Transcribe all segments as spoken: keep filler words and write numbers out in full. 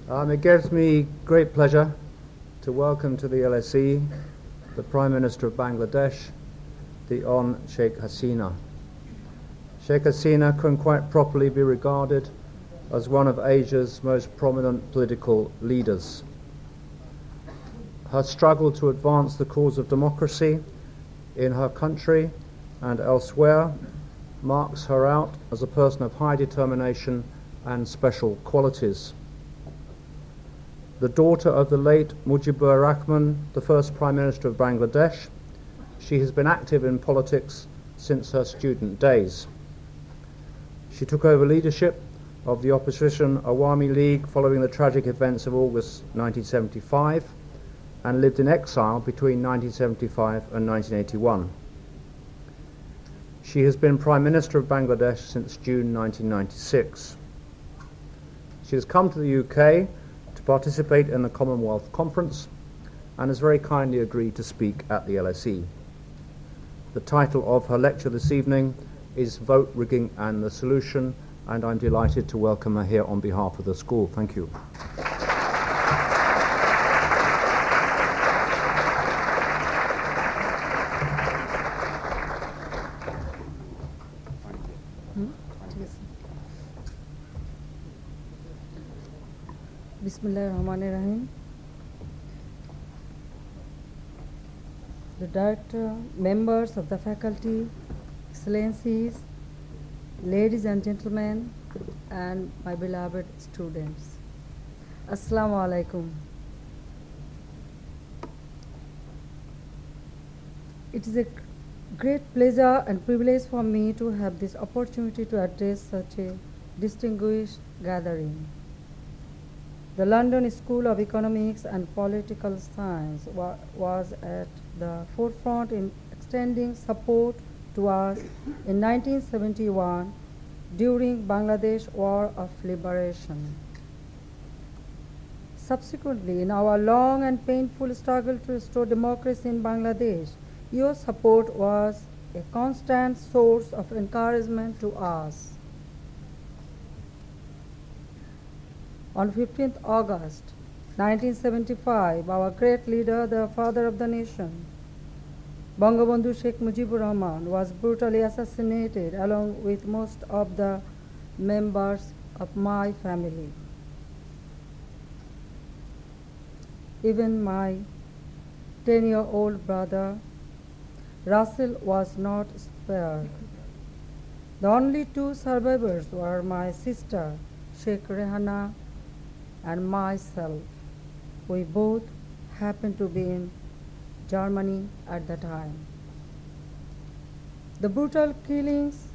Um, it gives me great pleasure to welcome to the L S E the Prime Minister of Bangladesh, the Hon Sheikh Hasina. Sheikh Hasina can quite properly be regarded as one of Asia's most prominent political leaders. Her struggle to advance the cause of democracy in her country and elsewhere marks her out as a person of high determination and special qualities. The daughter of the late Mujibur Rahman, the first Prime Minister of Bangladesh, she has been active in politics since her student days. She took over leadership of the opposition Awami League following the tragic events of August nineteen seventy-five and lived in exile between nineteen seventy-five and nineteen eighty-one. She has been Prime Minister of Bangladesh since June nineteen ninety-six. She has come to the U K to participate in the Commonwealth Conference and has very kindly agreed to speak at the L S E. The title of her lecture this evening is Vote Rigging and the Solution, and I'm delighted to welcome her here on behalf of the school. Thank you. Bismillahirrahmanirrahim. The director, members of the faculty, excellencies, ladies and gentlemen, and my beloved students. Assalamu alaikum. It is a great pleasure and privilege for me to have this opportunity to address such a distinguished gathering. The London School of Economics and Political Science wa was at the forefront in extending support to us in nineteen seventy-one during Bangladesh War of Liberation. Subsequently, in our long and painful struggle to restore democracy in Bangladesh, your support was a constant source of encouragement to us. On fifteenth August nineteen seventy-five, our great leader, the father of the nation, Bangabandhu Sheikh Mujibur Rahman, was brutally assassinated along with most of the members of my family. Even my ten-year-old brother, Russell, was not spared. The only two survivors were my sister, Sheikh Rehana, and myself. We both happened to be in Germany at the time. The brutal killings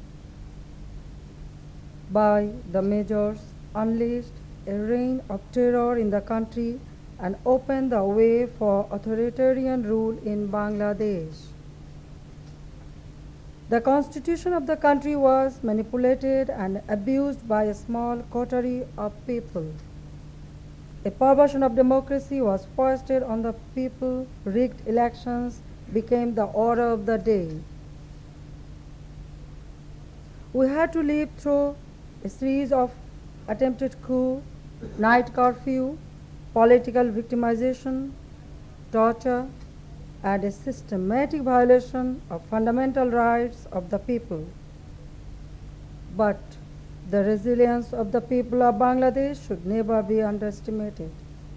by the majors unleashed a reign of terror in the country and opened the way for authoritarian rule in Bangladesh. The constitution of the country was manipulated and abused by a small coterie of people. A perversion of democracy was foisted on the people. Rigged elections became the order of the day. We had to live through a series of attempted coup, night curfew, political victimization, torture, and a systematic violation of fundamental rights of the people. But the resilience of the people of Bangladesh should never be underestimated.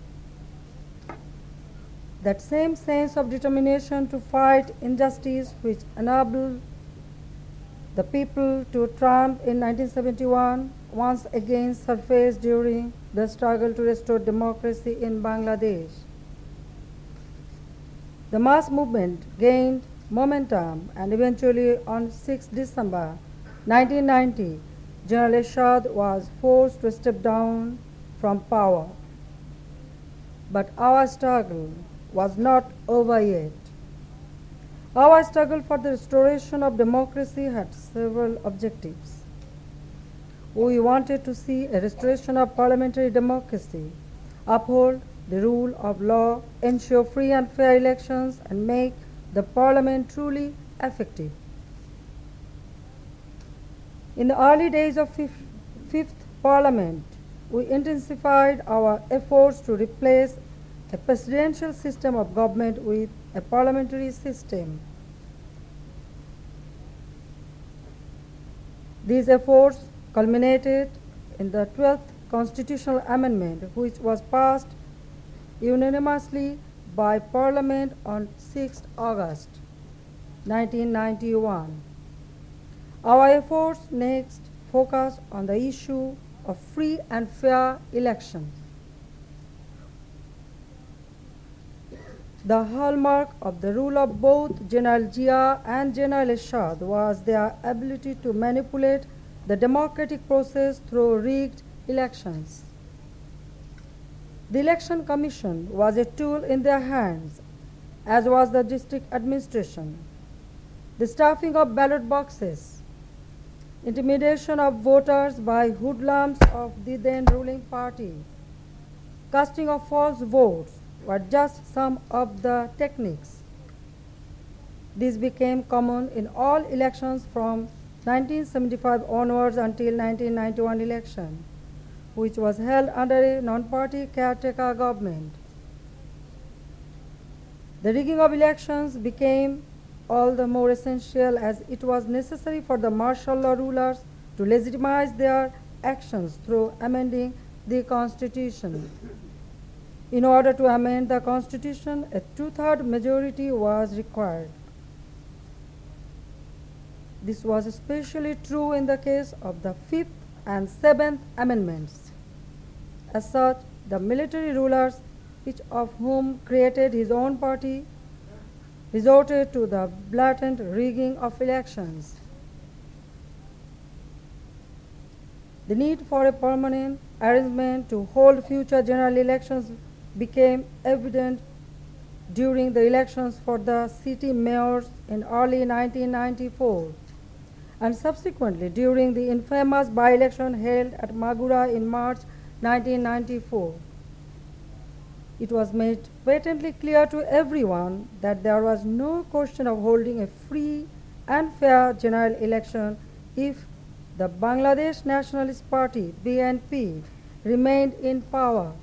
That same sense of determination to fight injustice which enabled the people to triumph in nineteen seventy-one once again surfaced during the struggle to restore democracy in Bangladesh. The mass movement gained momentum, and eventually on sixth December nineteen ninety, General Ershad was forced to step down from power. But our struggle was not over yet. Our struggle for the restoration of democracy had several objectives. We wanted to see a restoration of parliamentary democracy, uphold the rule of law, ensure free and fair elections, and make the parliament truly effective. In the early days of fifth, fifth Parliament, we intensified our efforts to replace a presidential system of government with a parliamentary system. These efforts culminated in the twelfth constitutional amendment, which was passed unanimously by Parliament on sixth August nineteen ninety-one. Our efforts next focus on the issue of free and fair elections. The hallmark of the rule of both General Zia and General Ershad was their ability to manipulate the democratic process through rigged elections. The Election Commission was a tool in their hands, as was the district administration. The stuffing of ballot boxes, intimidation of voters by hoodlums of the then ruling party, casting of false votes were just some of the techniques. This became common in all elections from nineteen seventy-five onwards until nineteen ninety-one election, which was held under a non-party caretaker government. The rigging of elections became all the more essential as it was necessary for the martial law rulers to legitimize their actions through amending the Constitution. In order to amend the Constitution, a two-thirds majority was required. This was especially true in the case of the Fifth and Seventh Amendments. As such, the military rulers, each of whom created his own party, resorted to the blatant rigging of elections. The need for a permanent arrangement to hold future general elections became evident during the elections for the city mayors in early nineteen ninety-four, and subsequently during the infamous by-election held at Magura in March nineteen ninety-four. It was made patently clear to everyone that there was no question of holding a free and fair general election if the Bangladesh Nationalist Party, B N P, remained in power.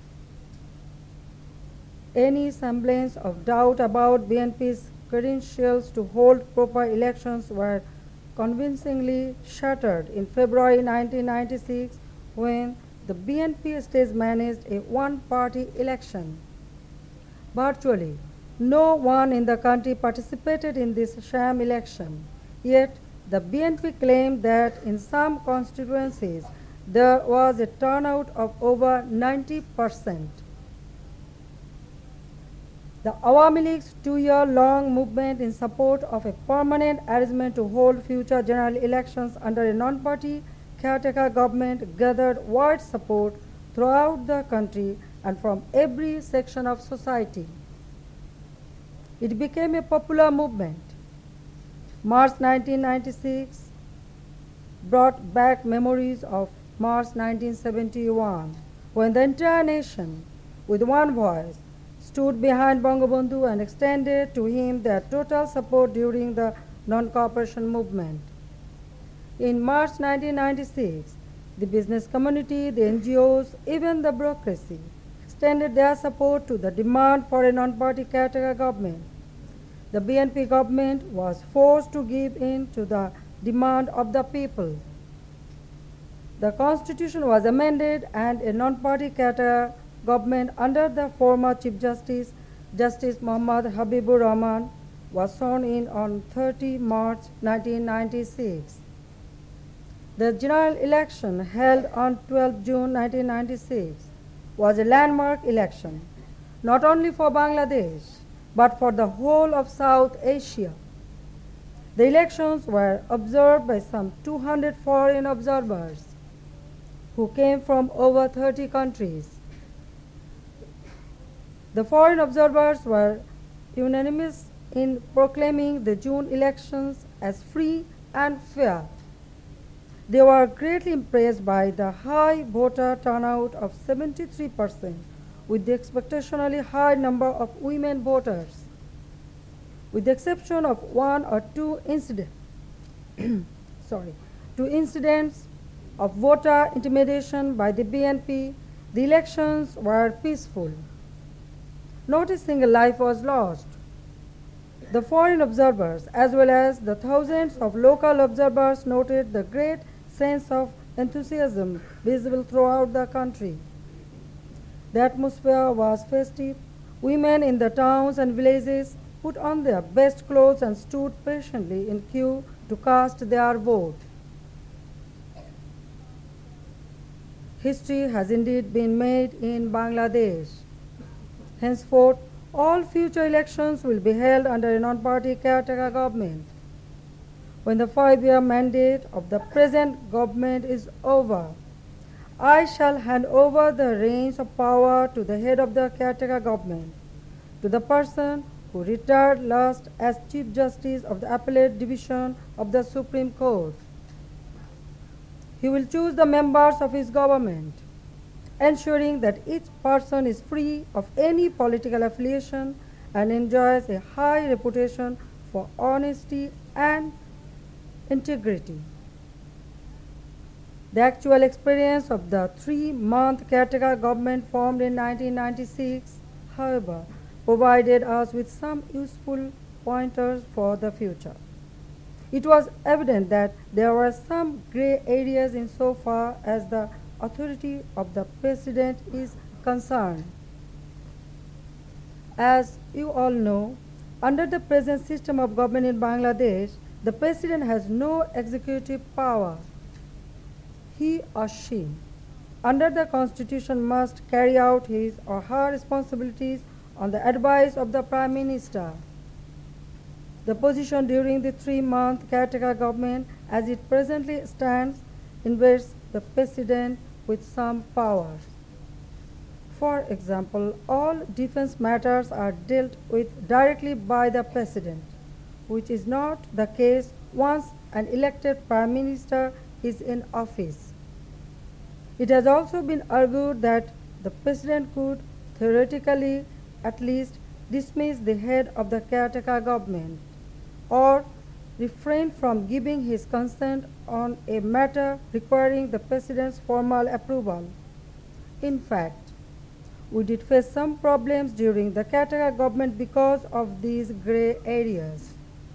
Any semblance of doubt about B N P's credentials to hold proper elections were convincingly shattered in February nineteen ninety-six when the B N P stage managed a one-party election. Virtually no one in the country participated in this sham election, yet the B N P claimed that in some constituencies there was a turnout of over ninety percent. The Awami League's two-year-long movement in support of a permanent arrangement to hold future general elections under a non-party caretaker government gathered wide support throughout the country and from every section of society. It became a popular movement. March nineteen ninety-six brought back memories of March nineteen seventy-one, when the entire nation, with one voice, stood behind Bangabandhu and extended to him their total support during the non-cooperation movement. In March nineteen ninety-six, the business community, the N G Os, even the bureaucracy extended their support to the demand for a non-party caretaker government. The B N P government was forced to give in to the demand of the people. The Constitution was amended and a non-party caretaker government under the former Chief Justice, Justice Muhammad Habibur Rahman, was sworn in on thirtieth March nineteen ninety-six. The general election held on twelfth June nineteen ninety-six was a landmark election, not only for Bangladesh, but for the whole of South Asia. The elections were observed by some two hundred foreign observers who came from over thirty countries. The foreign observers were unanimous in proclaiming the June elections as free and fair. They were greatly impressed by the high voter turnout of seventy-three percent, with the exceptionally high number of women voters. With the exception of one or two incidents, sorry, two incidents of voter intimidation by the B N P, the elections were peaceful. Not a single life was lost. The foreign observers, as well as the thousands of local observers, noted the great sense of enthusiasm visible throughout the country. The atmosphere was festive. Women in the towns and villages put on their best clothes and stood patiently in queue to cast their vote. History has indeed been made in Bangladesh. Henceforth, all future elections will be held under a non-party caretaker government. When the five-year mandate of the present government is over, I shall hand over the reins of power to the head of the caretaker government, to the person who retired last as Chief Justice of the Appellate Division of the Supreme Court. He will choose the members of his government, ensuring that each person is free of any political affiliation and enjoys a high reputation for honesty and integrity. The actual experience of the three-month caretaker government formed in nineteen ninety-six, however, provided us with some useful pointers for the future. It was evident that there were some gray areas insofar as the authority of the President is concerned. As you all know, under the present system of government in Bangladesh, the President has no executive power. He or she, under the Constitution, must carry out his or her responsibilities on the advice of the Prime Minister. The position during the three-month caretaker government, as it presently stands, invests the President with some powers. For example, all defense matters are dealt with directly by the President, which is not the case once an elected Prime Minister is in office. It has also been argued that the President could theoretically at least dismiss the head of the caretaker government or refrain from giving his consent on a matter requiring the President's formal approval. In fact, we did face some problems during the caretaker government because of these gray areas.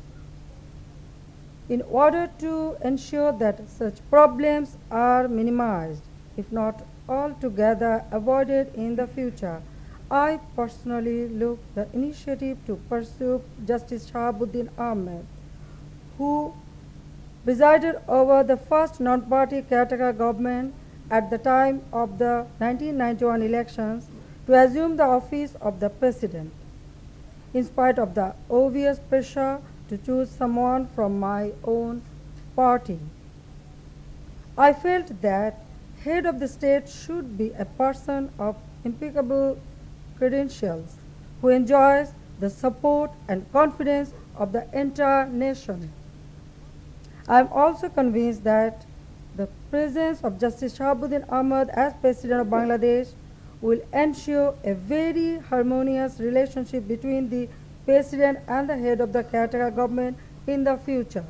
In order to ensure that such problems are minimized, if not altogether avoided in the future, I personally look the initiative to pursue Justice Shahabuddin Ahmed, who presided over the first non-party caretaker government at the time of the nineteen ninety-one elections, to assume the office of the President, in spite of the obvious pressure to choose someone from my own party. I felt that head of the state should be a person of impeccable credentials who enjoys the support and confidence of the entire nation. I am also convinced that the presence of Justice Shahabuddin Ahmed as President of Bangladesh will ensure a very harmonious relationship between the President and the head of the caretaker government in the future.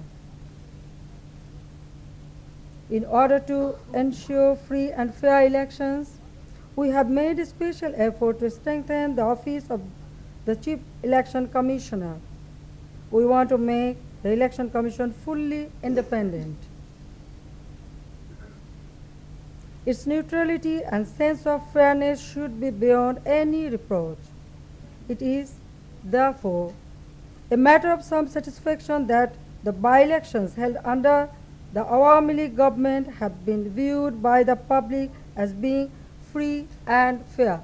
In order to ensure free and fair elections, we have made a special effort to strengthen the office of the Chief Election Commissioner. We want to make the Election Commission fully independent. Its neutrality and sense of fairness should be beyond any reproach. It is, therefore, a matter of some satisfaction that the by-elections held under the Awami League government have been viewed by the public as being free and fair.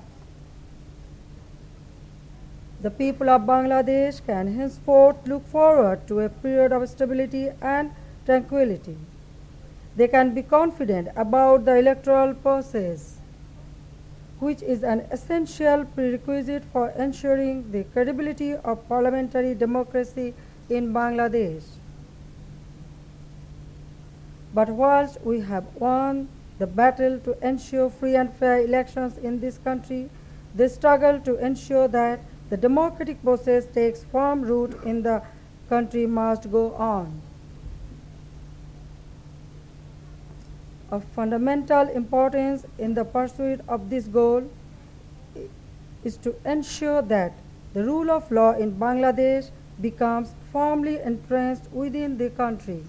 The people of Bangladesh can henceforth look forward to a period of stability and tranquility. They can be confident about the electoral process, which is an essential prerequisite for ensuring the credibility of parliamentary democracy in Bangladesh. But whilst we have won the battle to ensure free and fair elections in this country, the struggle to ensure that the democratic process takes firm root in the country must go on. of fundamental importance in the pursuit of this goal is to ensure that the rule of law in Bangladesh becomes firmly entrenched within the country.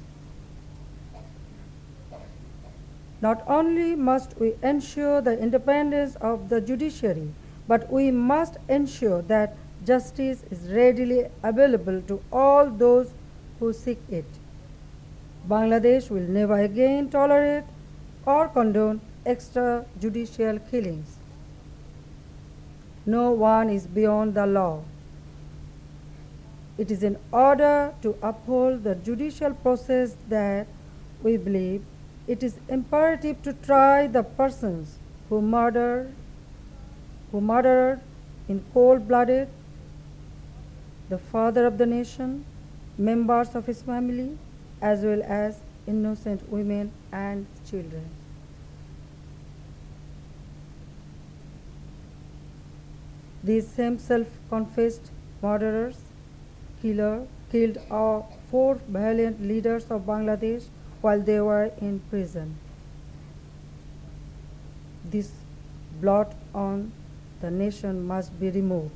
Not only must we ensure the independence of the judiciary, but we must ensure that justice is readily available to all those who seek it. Bangladesh will never again tolerate or condone extrajudicial killings. No one is beyond the law. It is in order to uphold the judicial process that we believe it is imperative to try the persons who murdered, who murdered in cold-blooded the father of the nation, members of his family, as well as innocent women and children. These same self-confessed murderers, killer, killed our four valiant leaders of Bangladesh while they were in prison. This blot on the nation must be removed.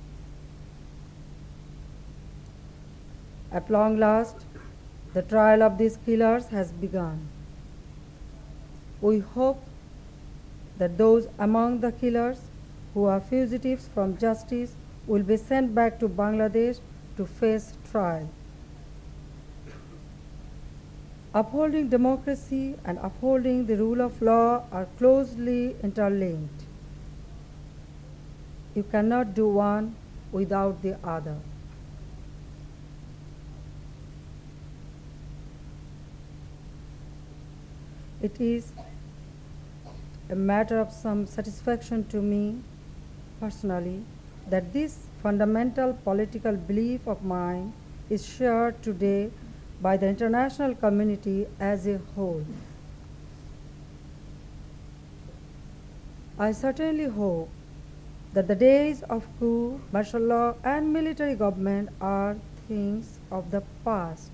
At long last, the trial of these killers has begun. We hope that those among the killers who are fugitives from justice will be sent back to Bangladesh to face trial. Upholding democracy and upholding the rule of law are closely interlinked. You cannot do one without the other. It is a matter of some satisfaction to me personally that this fundamental political belief of mine is shared today by the international community as a whole. I certainly hope that the days of coup, martial law, and military government are things of the past.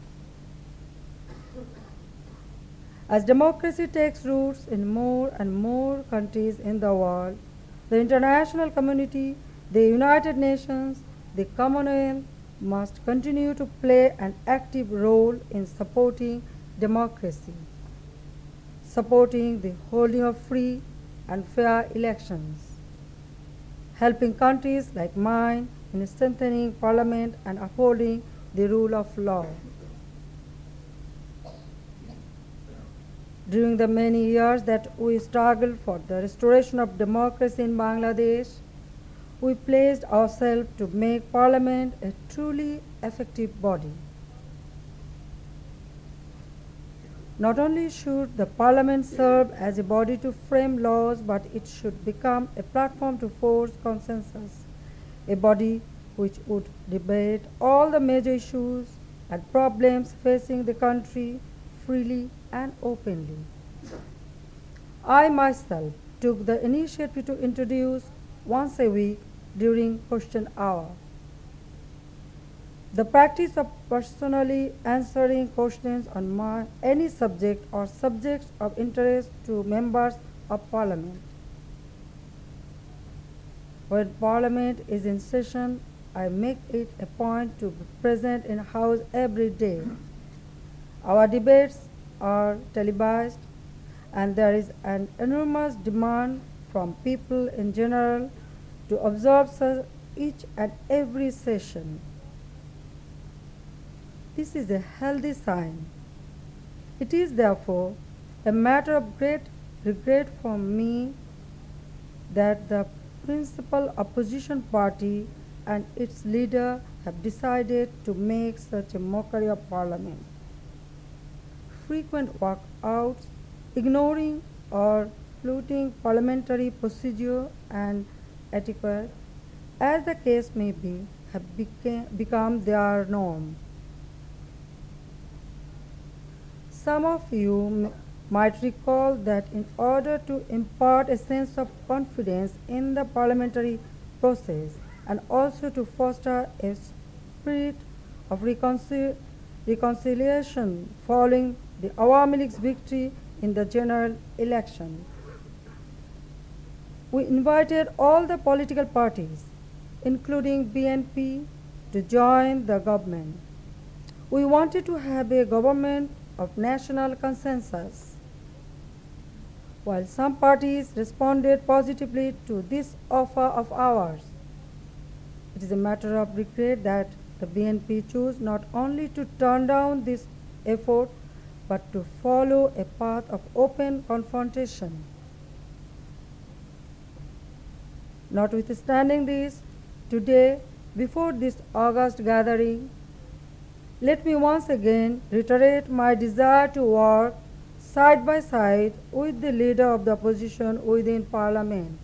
As democracy takes roots in more and more countries in the world, the international community, the United Nations, the Commonwealth must continue to play an active role in supporting democracy, supporting the holding of free and fair elections, helping countries like mine in strengthening parliament and upholding the rule of law. During the many years that we struggled for the restoration of democracy in Bangladesh, we pledged ourselves to make Parliament a truly effective body. Not only should the Parliament serve as a body to frame laws, but it should become a platform to force consensus, a body which would debate all the major issues and problems facing the country freely and openly. I myself took the initiative to introduce once a week during question hour the practice of personally answering questions on my, any subject or subjects of interest to members of Parliament. When Parliament is in session, I make it a point to be present in House every day. Our debates are televised, and there is an enormous demand from people in general to observe each and every session. This is a healthy sign. It is therefore a matter of great regret for me that the principal opposition party and its leader have decided to make such a mockery of Parliament. Frequent walkouts, ignoring or flouting parliamentary procedure and etiquette, as the case may be, have became, become their norm. Some of you might recall that in order to impart a sense of confidence in the parliamentary process and also to foster a spirit of reconcil reconciliation following the Awami League's victory in the general election. We invited all the political parties, including B N P, to join the government. We wanted to have a government of national consensus. While some parties responded positively to this offer of ours, it is a matter of regret that the B N P chose not only to turn down this effort, but to follow a path of open confrontation. Notwithstanding this, today, before this august gathering, let me once again reiterate my desire to work side by side with the leader of the opposition within Parliament.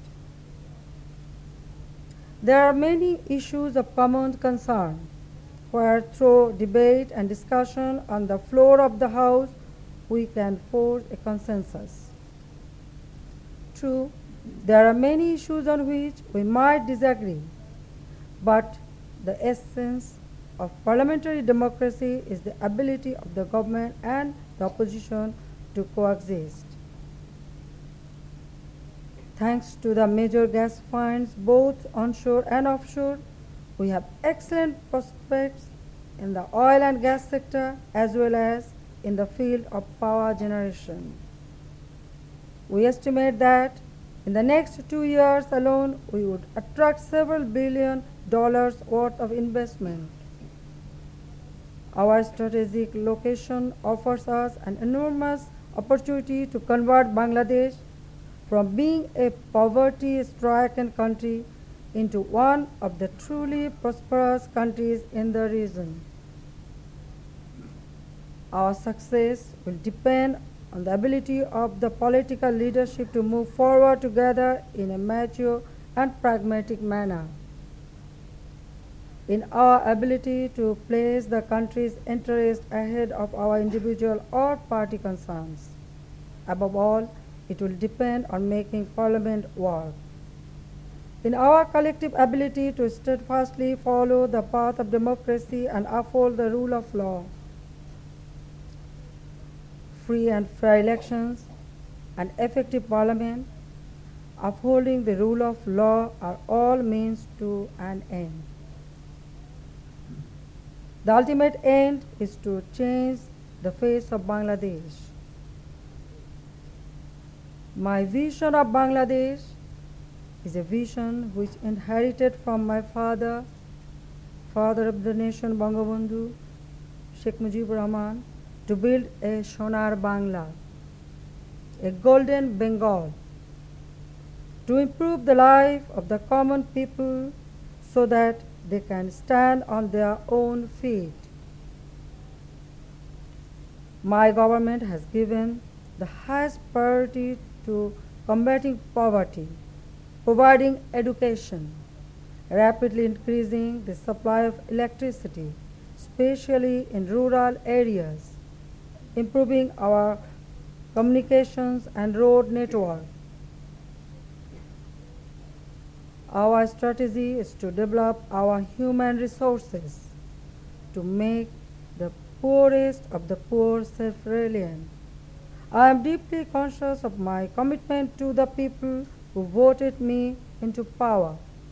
There are many issues of common concern, where through debate and discussion on the floor of the House, we can forge a consensus. True, there are many issues on which we might disagree, but the essence of parliamentary democracy is the ability of the government and the opposition to coexist. Thanks to the major gas finds, both onshore and offshore, we have excellent prospects in the oil and gas sector as well as in the field of power generation. We estimate that in the next two years alone, we would attract several billion dollars worth of investment. Our strategic location offers us an enormous opportunity to convert Bangladesh from being a poverty-stricken country into one of the truly prosperous countries in the region. Our success will depend on the ability of the political leadership to move forward together in a mature and pragmatic manner. In our ability to place the country's interests ahead of our individual or party concerns. Above all, it will depend on making Parliament work. In our collective ability to steadfastly follow the path of democracy and uphold the rule of law. Free and fair elections, an effective parliament, upholding the rule of law are all means to an end. The ultimate end is to change the face of Bangladesh. My vision of Bangladesh is a vision which inherited from my father, father of the nation Bangabandhu, Sheikh Mujibur Rahman, to build a Sonar Bangla, a golden Bengal, to improve the life of the common people so that they can stand on their own feet. My government has given the highest priority to combating poverty, providing education, rapidly increasing the supply of electricity, especially in rural areas, improving our communications and road network. Our strategy is to develop our human resources, to make the poorest of the poor self-reliant. I am deeply conscious of my commitment to the people who voted me into power.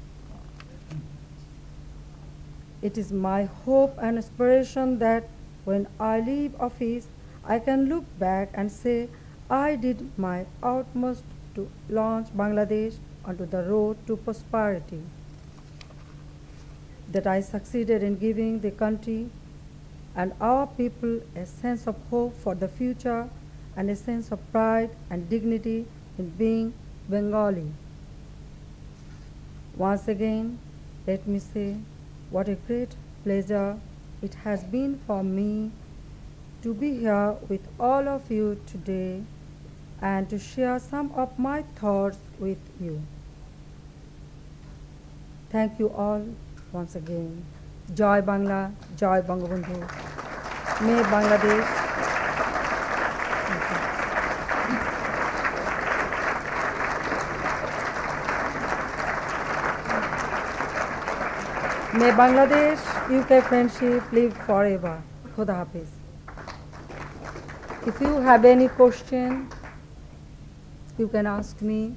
It is my hope and aspiration that when I leave office, I can look back and say I did my utmost to launch Bangladesh onto the road to prosperity, that I succeeded in giving the country and our people a sense of hope for the future and a sense of pride and dignity in being Bengali. Once again, let me say what a great pleasure it has been for me to be here with all of you today and to share some of my thoughts with you. Thank you all once again. Jai Bangla, Jai Bangabandhu. May Bangladesh. May Bangladesh U K friendship live forever. Khuda Hafiz. If you have any question, you can ask me.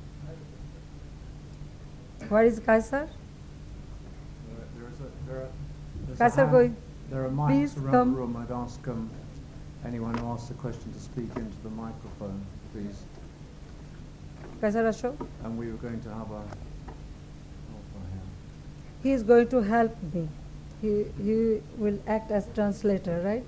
Where is Kaisar? There, there is a, there are, there's a Kaisar hand- koi? There are mics Please around come. the room. I'd ask um, anyone who asks a question to speak into the microphone, please. Kaisar asho. And we were going to have a... Oh, for him. He is going to help me. He, he will act as translator, right?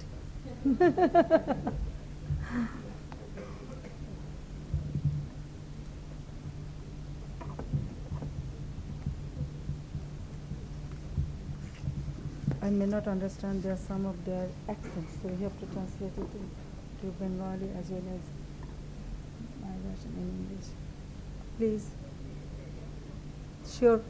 I may not understand their some of their accents, so you have to translate it to, to Bengali as well as my version in English. Please. Sure.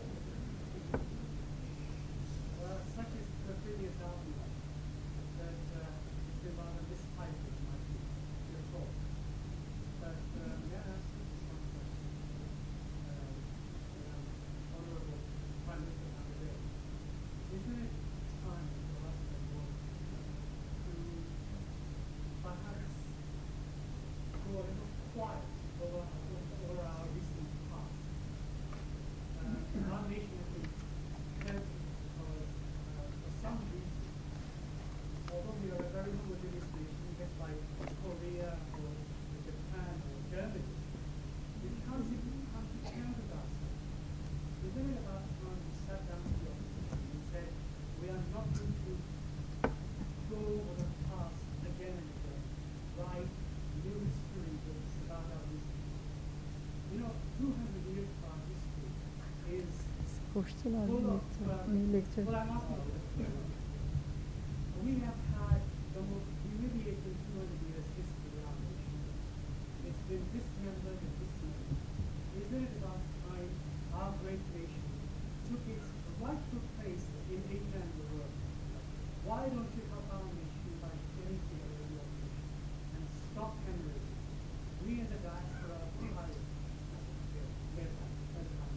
Well, such is the previous argument that uh, it's been rather mistyped, my view, your talk. But uh, may I ask you just one question? Uh, uh, Honorable Prime Minister Bangladesh, isn't it time for us as well to perhaps go a little quiet over, over our recent past? Uh, our nation has been tempted because, uh, for some reason, although we are a very homogeneous nation, just like Korea or Japan or Germany, we can't seem to come to terms with ourselves. Isn't it about time we sat down to the opposition and said, we are not going to go over the past again and again, write new history books about our history. You know, two hundred years of our history is Question or full of, lecture? uh, Any lecture? well, I'm asking you. We have had the most humiliating two hundred years history in our nation. It's been dismembered and dismembered. Isn't it about time our great nation took its rightful place in Asia and the world? Why don't you help our nation by getting together in your nation and stop hemorrhaging? We in the diaspora are tired. Yes, that's right.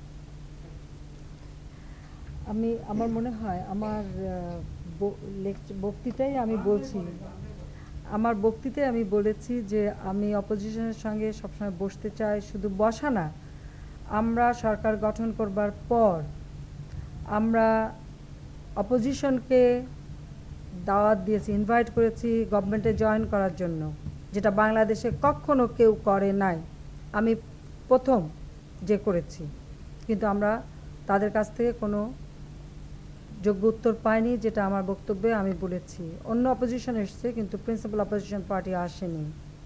আমি আমার মনে হয় আমার বক্তৃতায় আমি বলছি আমার বক্তৃতায় আমি বলেছি যে আমি অপোজিশনের সঙ্গে সবসময় বসতে চাই, শুধু বসা না, আমরা সরকার গঠন করবার পর আমরা অপোজিশনকে দাওয়াত দিয়েছি, ইনভাইট করেছি গভর্নমেন্টে জয়েন করার জন্য, যেটা বাংলাদেশে কখনো কেউ করে নাই। আমি প্রথম যে করেছি, কিন্তু আমরা তাদের কাছ থেকে কোনো যোগ্য উত্তর পাইনি, যেটা আমার বক্তব্যে আমি বলেছি। অন্য অপোজিশন এসছে, কিন্তু প্রিন্সিপাল অপোজিশন পার্টি আসেনি।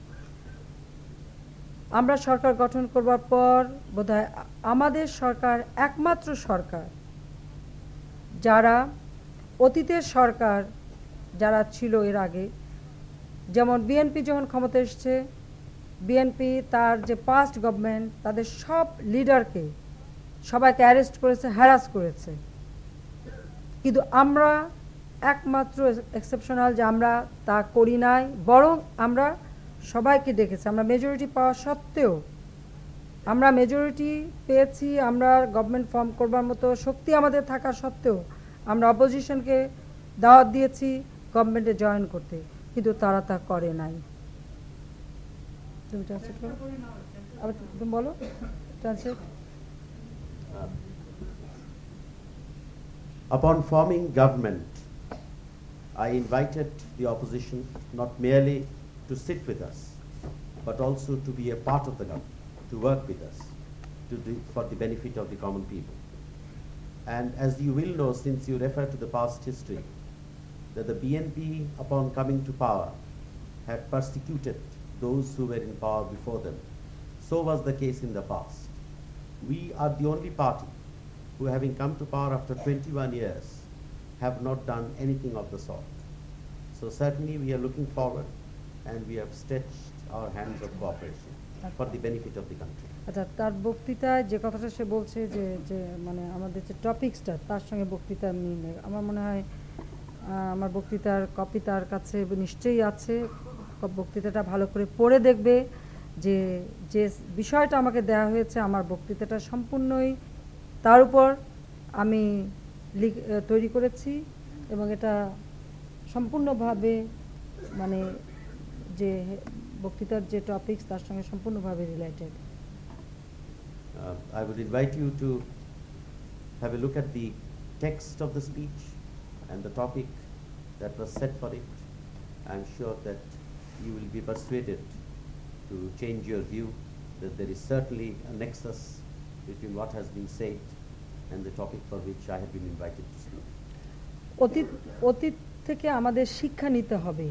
আমরা সরকার গঠন করবার পর বোধহয় আমাদের সরকার একমাত্র সরকার যারা অতীতের সরকার যারা ছিল এর আগে, যেমন বিএনপি যখন ক্ষমতা এসছে, বিএনপি তার যে পাস্ট গভর্নমেন্ট তাদের সব লিডারকে সবাইকে অ্যারেস্ট করেছে, হ্যারাস করেছে। কিন্তু আমরা একমাত্র এক্সেপশনাল যে আমরা তা করি নাই, বরং আমরা সবাইকে ডেকেছি। আমরা মেজরিটি পাওয়া সত্ত্বেও, আমরা মেজরিটি পেয়েছি, আমরা গভর্নমেন্ট ফর্ম করবার মতো শক্তি আমাদের থাকা সত্ত্বেও আমরা অপোজিশনকে দাওয়াত দিয়েছি গভর্নমেন্টে জয়েন করতে, কিন্তু তারা তা করে নাই। তুমি ট্রান্সলেট করো, আবার তুমি বলো translate. Upon forming government, I invited the opposition not merely to sit with us, but also to be a part of the government, to work with us, to do, for the benefit of the common people. And as you will know, since you refer to the past history, that the B N P, upon coming to power, had persecuted those who were in power before them. So was the case in the past. We are the only party who, having come to power after twenty-one years, have not done anything of the sort. So certainly we are looking forward, and we have stretched our hands of cooperation for the benefit of the country. আচ্ছা, তার বক্তৃতায় যে কথাটা সে বলছে যে যে মানে আমাদের যে টপিকসটা তার সঙ্গে বক্তৃতার মিল নেই। আমার মনে হয় আমার বক্তৃতার কপি তার কাছে নিশ্চয়ই আছে, বক্তৃতাটা ভালো করে পড়ে দেখবে যে যে বিষয়টা আমাকে দেওয়া হয়েছে আমার বক্তৃতাটা সম্পূর্ণই তার উপর আমি তৈরি করেছি, এবং এটা সম্পূর্ণভাবে মানে যে বক্তৃতার যে টপিকস তার সঙ্গে সম্পূর্ণভাবে related. I would invite you to have a look at the text of the speech and the topic that was set for it. I'm sure that you will be persuaded to change your view that there is certainly a nexus between what has been said and the topic for which I have been invited to speak. অতীত অতীত থেকে আমাদের শিক্ষা নিতে হবে।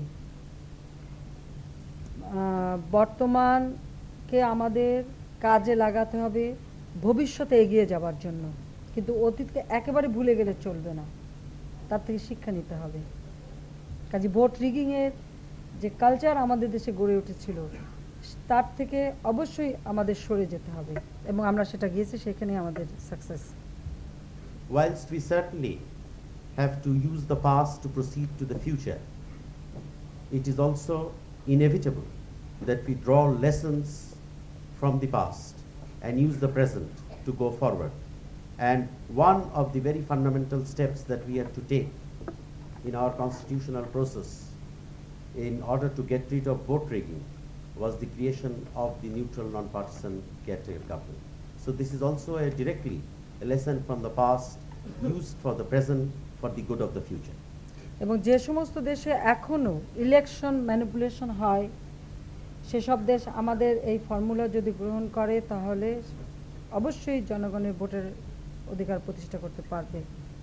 বর্তমানকে আমাদের কাজে লাগাতে হবে ভবিষ্যতে এগিয়ে যাওয়ার জন্য, কিন্তু অতীতকে একেবারে ভুলে গেলে চলবে না, তার থেকে শিক্ষা নিতে হবে। কাজে ভোট রিগিংয়ের যে কালচার আমাদের দেশে গড়ে উঠেছিল তার থেকে অবশ্যই আমাদের সরে যেতে হবে, এবং আমরা সেটা গিয়েছি, সেখানে আমাদের success. Whilst we certainly have to use the past to proceed to the future, it is also inevitable that we draw lessons from the past and use the present to go forward. And one of the very fundamental steps that we had to take in our constitutional process in order to get rid of vote rigging was the creation of the neutral non-partisan caretaker government. So this is also a directly a lesson from the past used for the present for the good of the future. এবং যে সমস্ত দেশে এখনো election manipulation হয় সেসব দেশ আমাদের এই ফর্মুলা যদি গ্রহণ করে তাহলে অবশ্যই জনগণের ভোটের অধিকার প্রতিষ্ঠা করতে পারবে।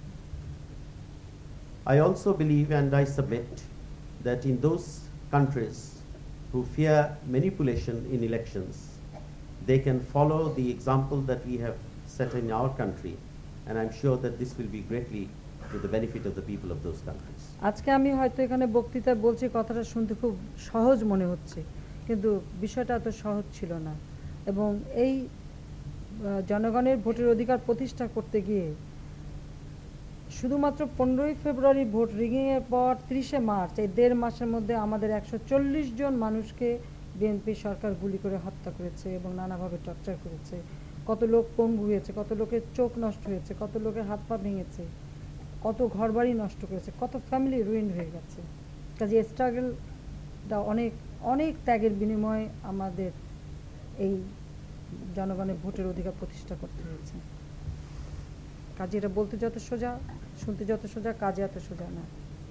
I also believe and I submit that in those countries who fear manipulation in elections, they can follow the example that we have set in our country, and I'm sure that this will be greatly to the benefit of the people of those countries. আজকে আমি হয়তো এখানে বক্তৃতা বলছি, কথাটা শুনতে খুব সহজ মনে হচ্ছে, কিন্তু বিষয়টা এত সহজ ছিল না, এবং এই জনগণের ভোটের অধিকার প্রতিষ্ঠা করতে গিয়ে শুধুমাত্র পনেরোই ফেব্রুয়ারি ভোট রিগিংয়ের পর ত্রিশে মার্চ এই দেড় মাসের মধ্যে আমাদের একশো চল্লিশ জন মানুষকে বিএনপি সরকার গুলি করে হত্যা করেছে এবং নানাভাবে টর্চার করেছে। কত লোক পঙ্গু হয়েছে, কত লোকের চোখ নষ্ট হয়েছে, কত লোকের হাত পা ভেঙেছে, কত ঘরবাড়ি নষ্ট করেছে, কত ফ্যামিলি রুইন হয়ে গেছে। কাজে স্ট্রাগলটা অনেক অনেক ত্যাগের বিনিময়ে আমাদের এই জনগণের ভোটের অধিকার প্রতিষ্ঠা করতে হয়েছে। কাজে এটা বলতে যত সোজা, শুনতে যত সোজা, কাজে এত সোজা না।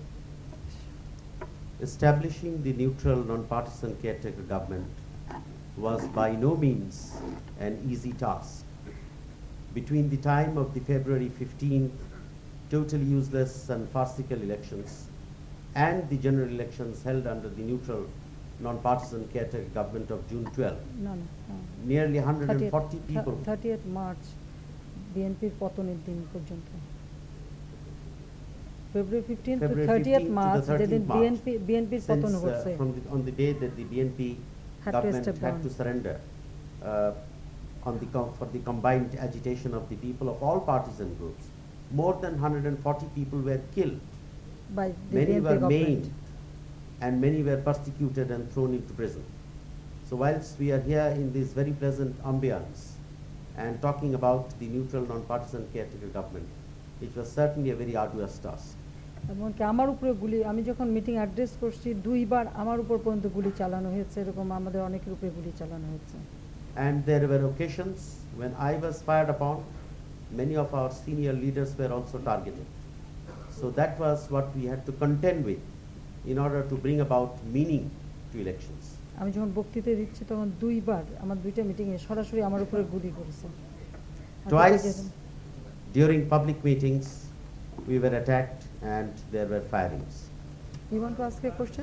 Establishing the neutral non-partisan caretaker government was by no means an easy task. Between the time of the February fifteenth totally useless and farcical elections and the general elections held under the neutral non-partisan caretaker government of June twelfth, না না nearly one hundred forty people thirtieth March বিএনপির পতনের দিন পর্যন্ত, February fifteen to thirtieth March যেদিন BNP বিএনপির পতন since, হচ্ছে, uh, from the, on the day that the B N P Had to government step had down. to surrender uh, on the com- for the combined agitation of the people of all partisan groups, more than one hundred forty people were killed. by the Many BNP were government. maimed and many were persecuted and thrown into prison. So whilst we are here in this very pleasant ambience and talking about the neutral non-partisan caretaker government, it was certainly a very arduous task. এমনকি আমার উপরে গুলি, আমি যখন meeting address করছি দুইবার আমার উপর পর্যন্ত গুলি চালানো হয়েছে, এরকম আমাদের অনেকের উপরে গুলি চালানো হয়েছে। And there were occasions when I was fired upon, many of our senior leaders were also targeted. So that was what we had to contend with in order to bring about meaning to elections. আমি যখন বক্তৃতা দিচ্ছি তখন দুইবার আমার দুইটা মিটিংয়ে সরাসরি আমার উপরে গুলি করেছে। Twice during public meetings we were attacked and there were firings. You want to ask a question?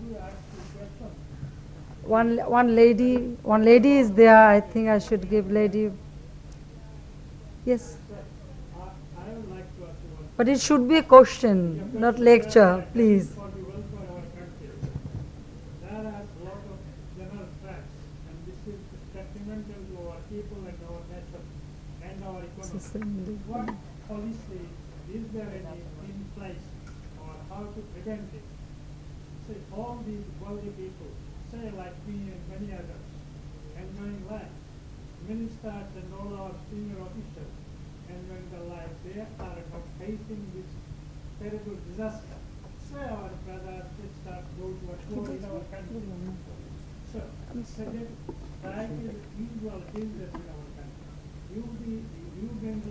One one lady, one lady is there. I think I should give lady. Yes, I, I would like to ask you one but it should be a question, not lecture, please. for the welfare of our country. There are a lot of general facts, and this is detrimental to our people and our nation and our economy. What policy is there any in place, or how to prevent it? Say all these wealthy people, say like me and many others, enjoying life, ministers and all our senior officials enjoying their life, they are not facing this terrible disaster. Say our brothers, sisters, those who are poor in our country. So, second, that is usual business in our country. You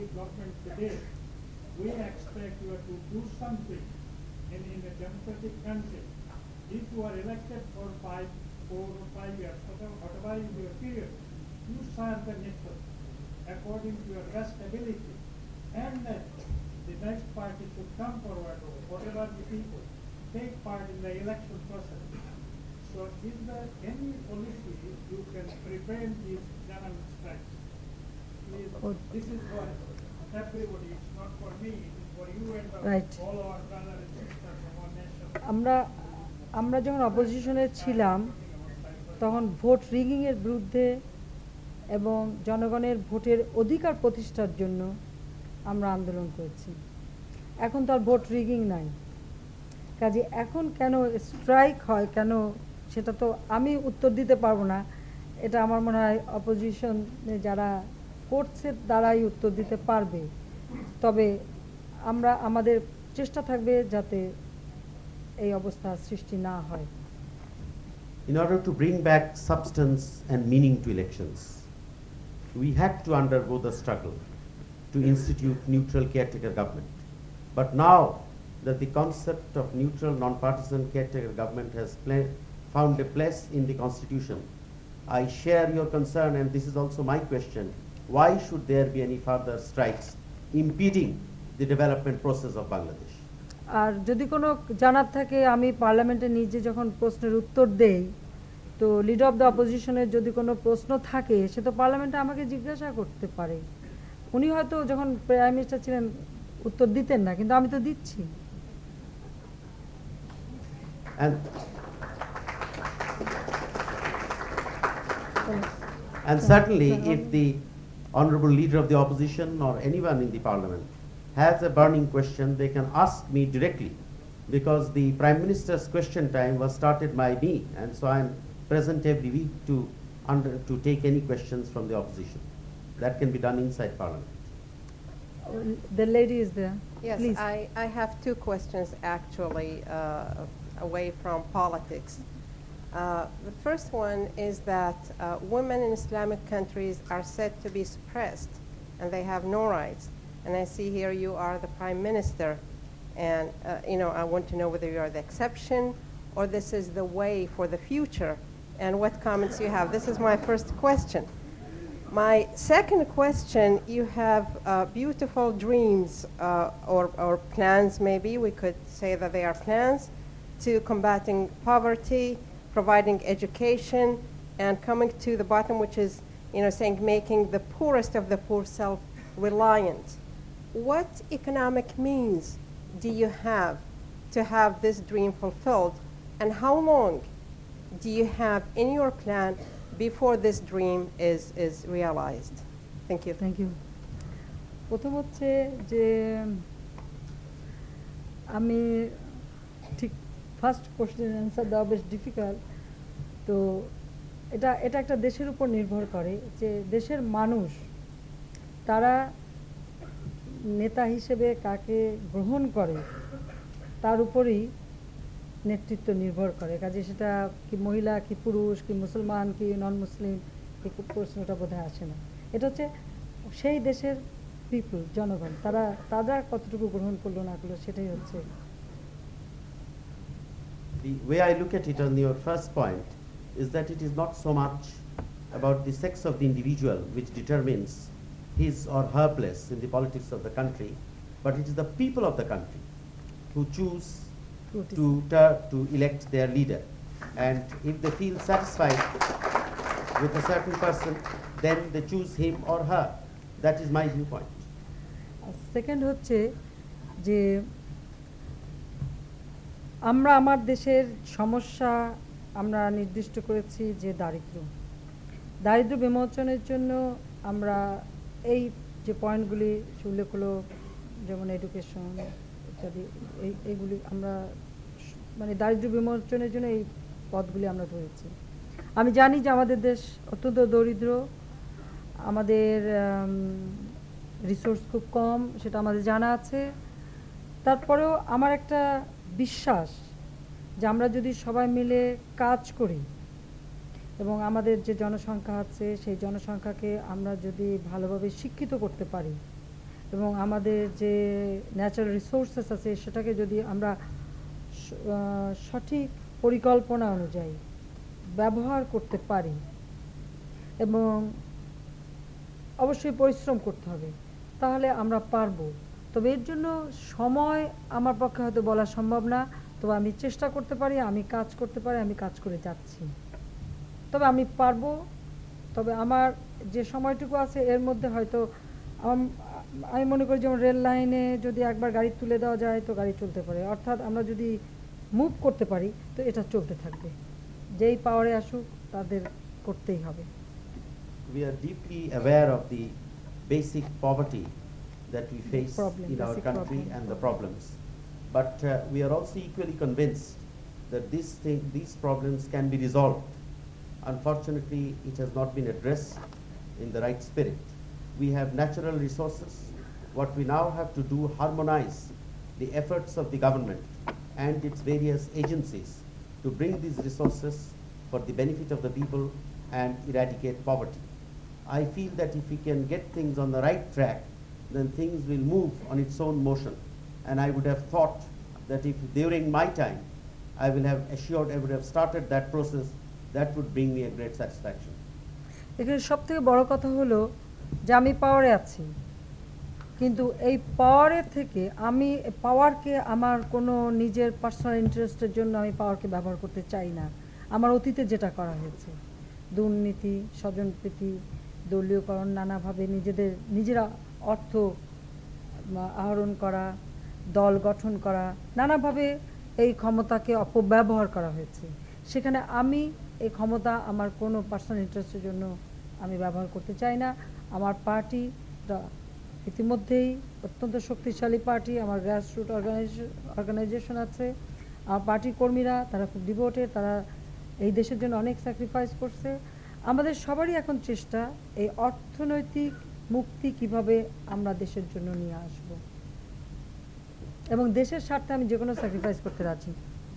the government today, we expect you to do something in, in a democratic country. If you are elected for five, four or five years, whatever, whatever is your period, you serve the nation according to your best ability. And then the next party should come forward, or whatever the people, take part in the election process. So is there any policy you can prevent these general strikes? Please, Oh. this is for everybody, it's not for me, it's for you and the- Right. all our brothers and sisters of our nation. আমরা আমরা যখন অপোজিশনে ছিলাম তখন vote রিগিংয়ের বিরুদ্ধে এবং জনগণের ভোটের অধিকার প্রতিষ্ঠার জন্য আমরা আন্দোলন করেছি। এখন তো আর ভোট রিগিং নাই, কাজে এখন কেন স্ট্রাইক হয় কেন সেটা তো আমি উত্তর দিতে পারবো না। এটা আমার মনে হয় অপোজিশনে যারা করছে তারাই উত্তর দিতে পারবে। তবে আমরা আমাদের চেষ্টা থাকবে যাতে এই অবস্থা সৃষ্টি না হয়। In order to bring back substance and meaning to elections, we had to undergo the struggle to institute neutral caretaker government. But now that the concept of neutral non-partisan caretaker government has pla- found a place in the constitution, I share your concern, and this is also my question: why should there be any further strikes impeding the development process of Bangladesh? আর যদি কোনো জানার থাকে, আমি পার্লামেন্টে নিজে যখন প্রশ্নের উত্তর দেই তো লিডার অফ দ্য অপোজিশনের যদি কোনো প্রশ্ন থাকে সে তো পার্লামেন্টে আমাকে জিজ্ঞাসা করতে পারে। উনি হয়তো যখন প্রাইম মিনিস্টার ছিলেন উত্তর দিতেন না, কিন্তু আমি তো দিচ্ছি। And And certainly, if the honorable leader of the opposition or anyone in the parliament has a burning question, they can ask me directly, because the Prime Minister's question time was started by me, and so I am present every week to under to take any questions from the opposition. That can be done inside parliament. The lady is there. Yes, Please. I, I have two questions actually uh, away from politics. Uh, the first one is that uh, women in Islamic countries are said to be suppressed and they have no rights. And I see here you are the Prime Minister, and uh, you know, I want to know whether you are the exception or this is the way for the future, and what comments you have. This is my first question. My second question, you have uh, beautiful dreams uh, or, or plans, maybe we could say that they are plans, to combating poverty, providing education, and coming to the bottom, which is, you know, saying making the poorest of the poor self-reliant. What economic means do you have to have this dream fulfilled, and how long do you have in your plan before this dream is, is realized? Thank you. Thank you. প্রথম হচ্ছে যে আমি ঠিক first question answer দেওয়া বেশ difficult. তো এটা এটা একটা দেশের উপর নির্ভর করে যে দেশের মানুষ তারা নেতা হিসেবে কাকে গ্রহণ করে তার উপরই নেতৃত্ব নির্ভর করে। কাজে সেটা কি মহিলা কি পুরুষ কি মুসলমান কি নন মুসলিম এই প্রশ্নটা বোধহয় আসে না। এটা হচ্ছে সেই দেশের পিপল, জনগণ, তারা তারা কতটুকু গ্রহণ করলো না করলো সেটাই হচ্ছে। The way I look at it on your first point is that it is not so much about the sex of the individual which determines his or her place in the politics of the country, but it is the people of the country who choose to, ter- to elect their leader. And if they feel satisfied with a certain person, then they choose him or her. That is my viewpoint. Second হচ্ছে যে আমরা আমার দেশের সমস্যা আমরা নির্দিষ্ট করেছি যে দারিদ্র দারিদ্র বিমোচনের জন্য আমরা এই যে পয়েন্টগুলি উল্লেখ হলো, যেমন এডুকেশন ইত্যাদি, এই এইগুলি আমরা মানে দারিদ্র বিমোচনের জন্য এই পথগুলি আমরা ধরেছি। আমি জানি যে আমাদের দেশ অত্যন্ত দরিদ্র, আমাদের রিসোর্স খুব কম, সেটা আমাদের জানা আছে। তারপরেও আমার একটা বিশ্বাস যে আমরা যদি সবাই মিলে কাজ করি এবং আমাদের যে জনসংখ্যা আছে সেই জনসংখ্যাকে আমরা যদি ভালোভাবে শিক্ষিত করতে পারি এবং আমাদের যে ন্যাচারাল রিসোর্সেস আছে সেটাকে যদি আমরা সঠিক পরিকল্পনা অনুযায়ী ব্যবহার করতে পারি, এবং অবশ্যই পরিশ্রম করতে হবে, তাহলে আমরা পারবো। তবে এর জন্য সময় আমার পক্ষে হয়তো বলা সম্ভব না, তবে আমি চেষ্টা করতে পারি, আমি কাজ করতে পারি, আমি কাজ করে যাচ্ছি, তবে আমি পারবো। তবে আমার যে সময়টুকু আছে এর মধ্যে হয়তো আমি মনে করি যেমন রেল লাইনে যদি একবার গাড়ি তুলে দেওয়া যায় তো গাড়ি চলতে পারে, অর্থাৎ আমরা যদি মুভ করতে পারি তো এটা চলতে থাকবে, যেই পাওয়ারে আসুক তাদের করতেই হবে। We are deeply aware of the basic poverty that we face Problem, in our basic country problem. and the problems. But uh, we are also equally convinced that this thing, these problems can be resolved. Unfortunately, it has not been addressed in the right spirit. We have natural resources. What we now have to do, harmonize the efforts of the government and its various agencies to bring these resources for the benefit of the people and eradicate poverty. I feel that if we can get things on the right track, then things will move on its own motion. And I would have thought that if during my time I will have assured, I would have started that process, that would bring me a great satisfaction. এখানে সবথেকে বড় কথা হলো যে আমি পাওয়ারে আছি, কিন্তু এই পাওয়ারের থেকে আমি পাওয়ারকে আমার কোনো নিজের পার্সোনাল ইন্টারেস্টের জন্য আমি পাওয়ারকে ব্যবহার করতে চাই না। আমার অতীতে যেটা করা হয়েছে, দুর্নীতি, স্বজনপ্রীতি, দলীয়করণ, নানাভাবে নিজেদের নিজেরা অর্থ আহরণ করা, দল গঠন করা, নানাভাবে এই ক্ষমতাকে অপব্যবহার করা হয়েছে। সেখানে আমি এই ক্ষমতা আমার কোনো পার্সোনাল ইন্টারেস্টের জন্য আমি ব্যবহার করতে চাই না। আমার পার্টি ইতিমধ্যেই অত্যন্ত শক্তিশালী পার্টি, আমার গ্রাসরুট অর্গানাইজেশন আছে, আমার পার্টির কর্মীরা তারা খুব ডিভোটেড, তারা এই দেশের জন্য অনেক স্যাক্রিফাইস করছে। আমাদের সবারই এখন চেষ্টা এই অর্থনৈতিক মুক্তি কিভাবে আমরা দেশের জন্য নিয়ে আসব, এবং দেশের স্বার্থে আমি যে কোনো স্যাক্রিফাইস করতে রাজি।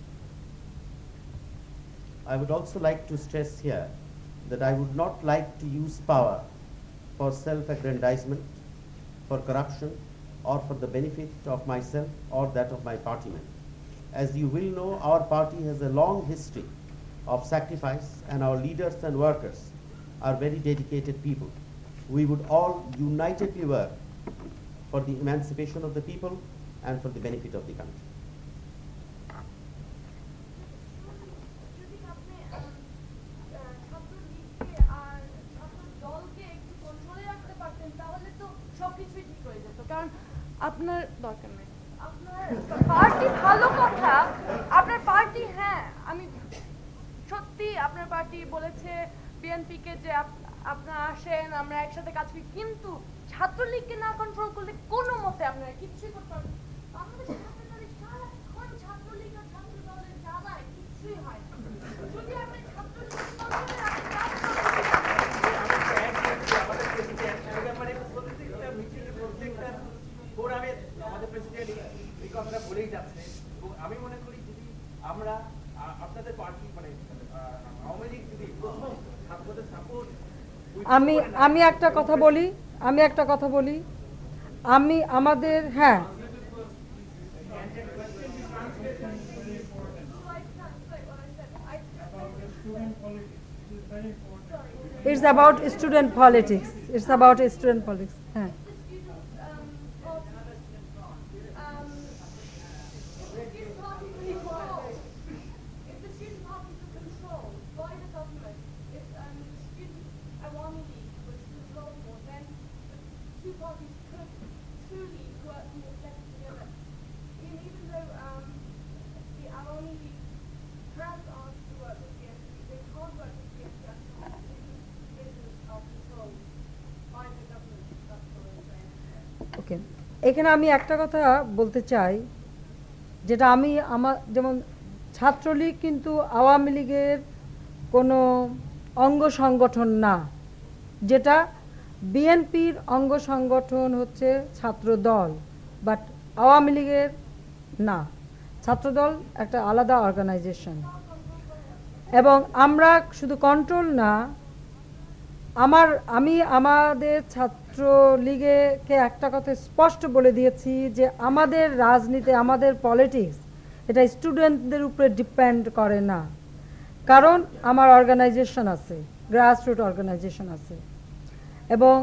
I would also like to stress here that I would not like to use power for self-aggrandizement, for corruption, or for the benefit of myself or that of my partymen. As you will know, our party has a long history of sacrifice, and our leaders and workers are very dedicated people. We would all unitedly work for the emancipation of the people and for the benefit of the country. আপনার দরকার নেই, আপনার party ভালো কথা, আপনার party, হ্যাঁ আমি সত্যি আপনার পার্টি বলেছে বিএনপি কে যে আপনারা আসেন আমরা একসাথে কাজ করি, কিন্তু ছাত্রলীগকে না কন্ট্রোল করলে কোনো মতে আপনারা কিছুই করতে পারবেন। বাংলাদেশের ছাত্রলীগ সারাক্ষণ ছাত্রলীগ আর ছাত্র দলের জ্বালায় কিছুই হয় না। যদি আপনি ছাত্রলীগ আমাদের প্রেসিডেন্ট এই কথাটা বলেই যাচ্ছে, এবং আমি মনে করি যদি আমরা আপনাদের পার্টি মানে আওয়ামী লীগ যদি প্রথম ছাত্রদের সাপোর্ট, আমি আমি একটা কথা বলি আমি একটা কথা বলি আমি আমাদের হ্যাঁ It's about student politics. It's about student politics. হ্যাঁ ওকে, এখানে আমি একটা কথা বলতে চাই, যেটা আমি আমার যেমন ছাত্রলীগ কিন্তু আওয়ামী লীগের কোনো অঙ্গ সংগঠন না, যেটা বিএনপির অঙ্গ সংগঠন হচ্ছে ছাত্র দল, বাট আওয়ামী লীগের না। ছাত্রদল একটা আলাদা অর্গানাইজেশন, এবং আমরা শুধু কন্ট্রোল না, আমার আমি আমাদের ছাত্র ছাত্র লীগকে একটা কথা স্পষ্ট বলে দিয়েছি যে আমাদের রাজনীতি, আমাদের পলিটিক্স এটা স্টুডেন্টদের উপরে ডিপেন্ড করে না, কারণ আমার অর্গানাইজেশন আছে, গ্রাসরুট অর্গানাইজেশন আছে, এবং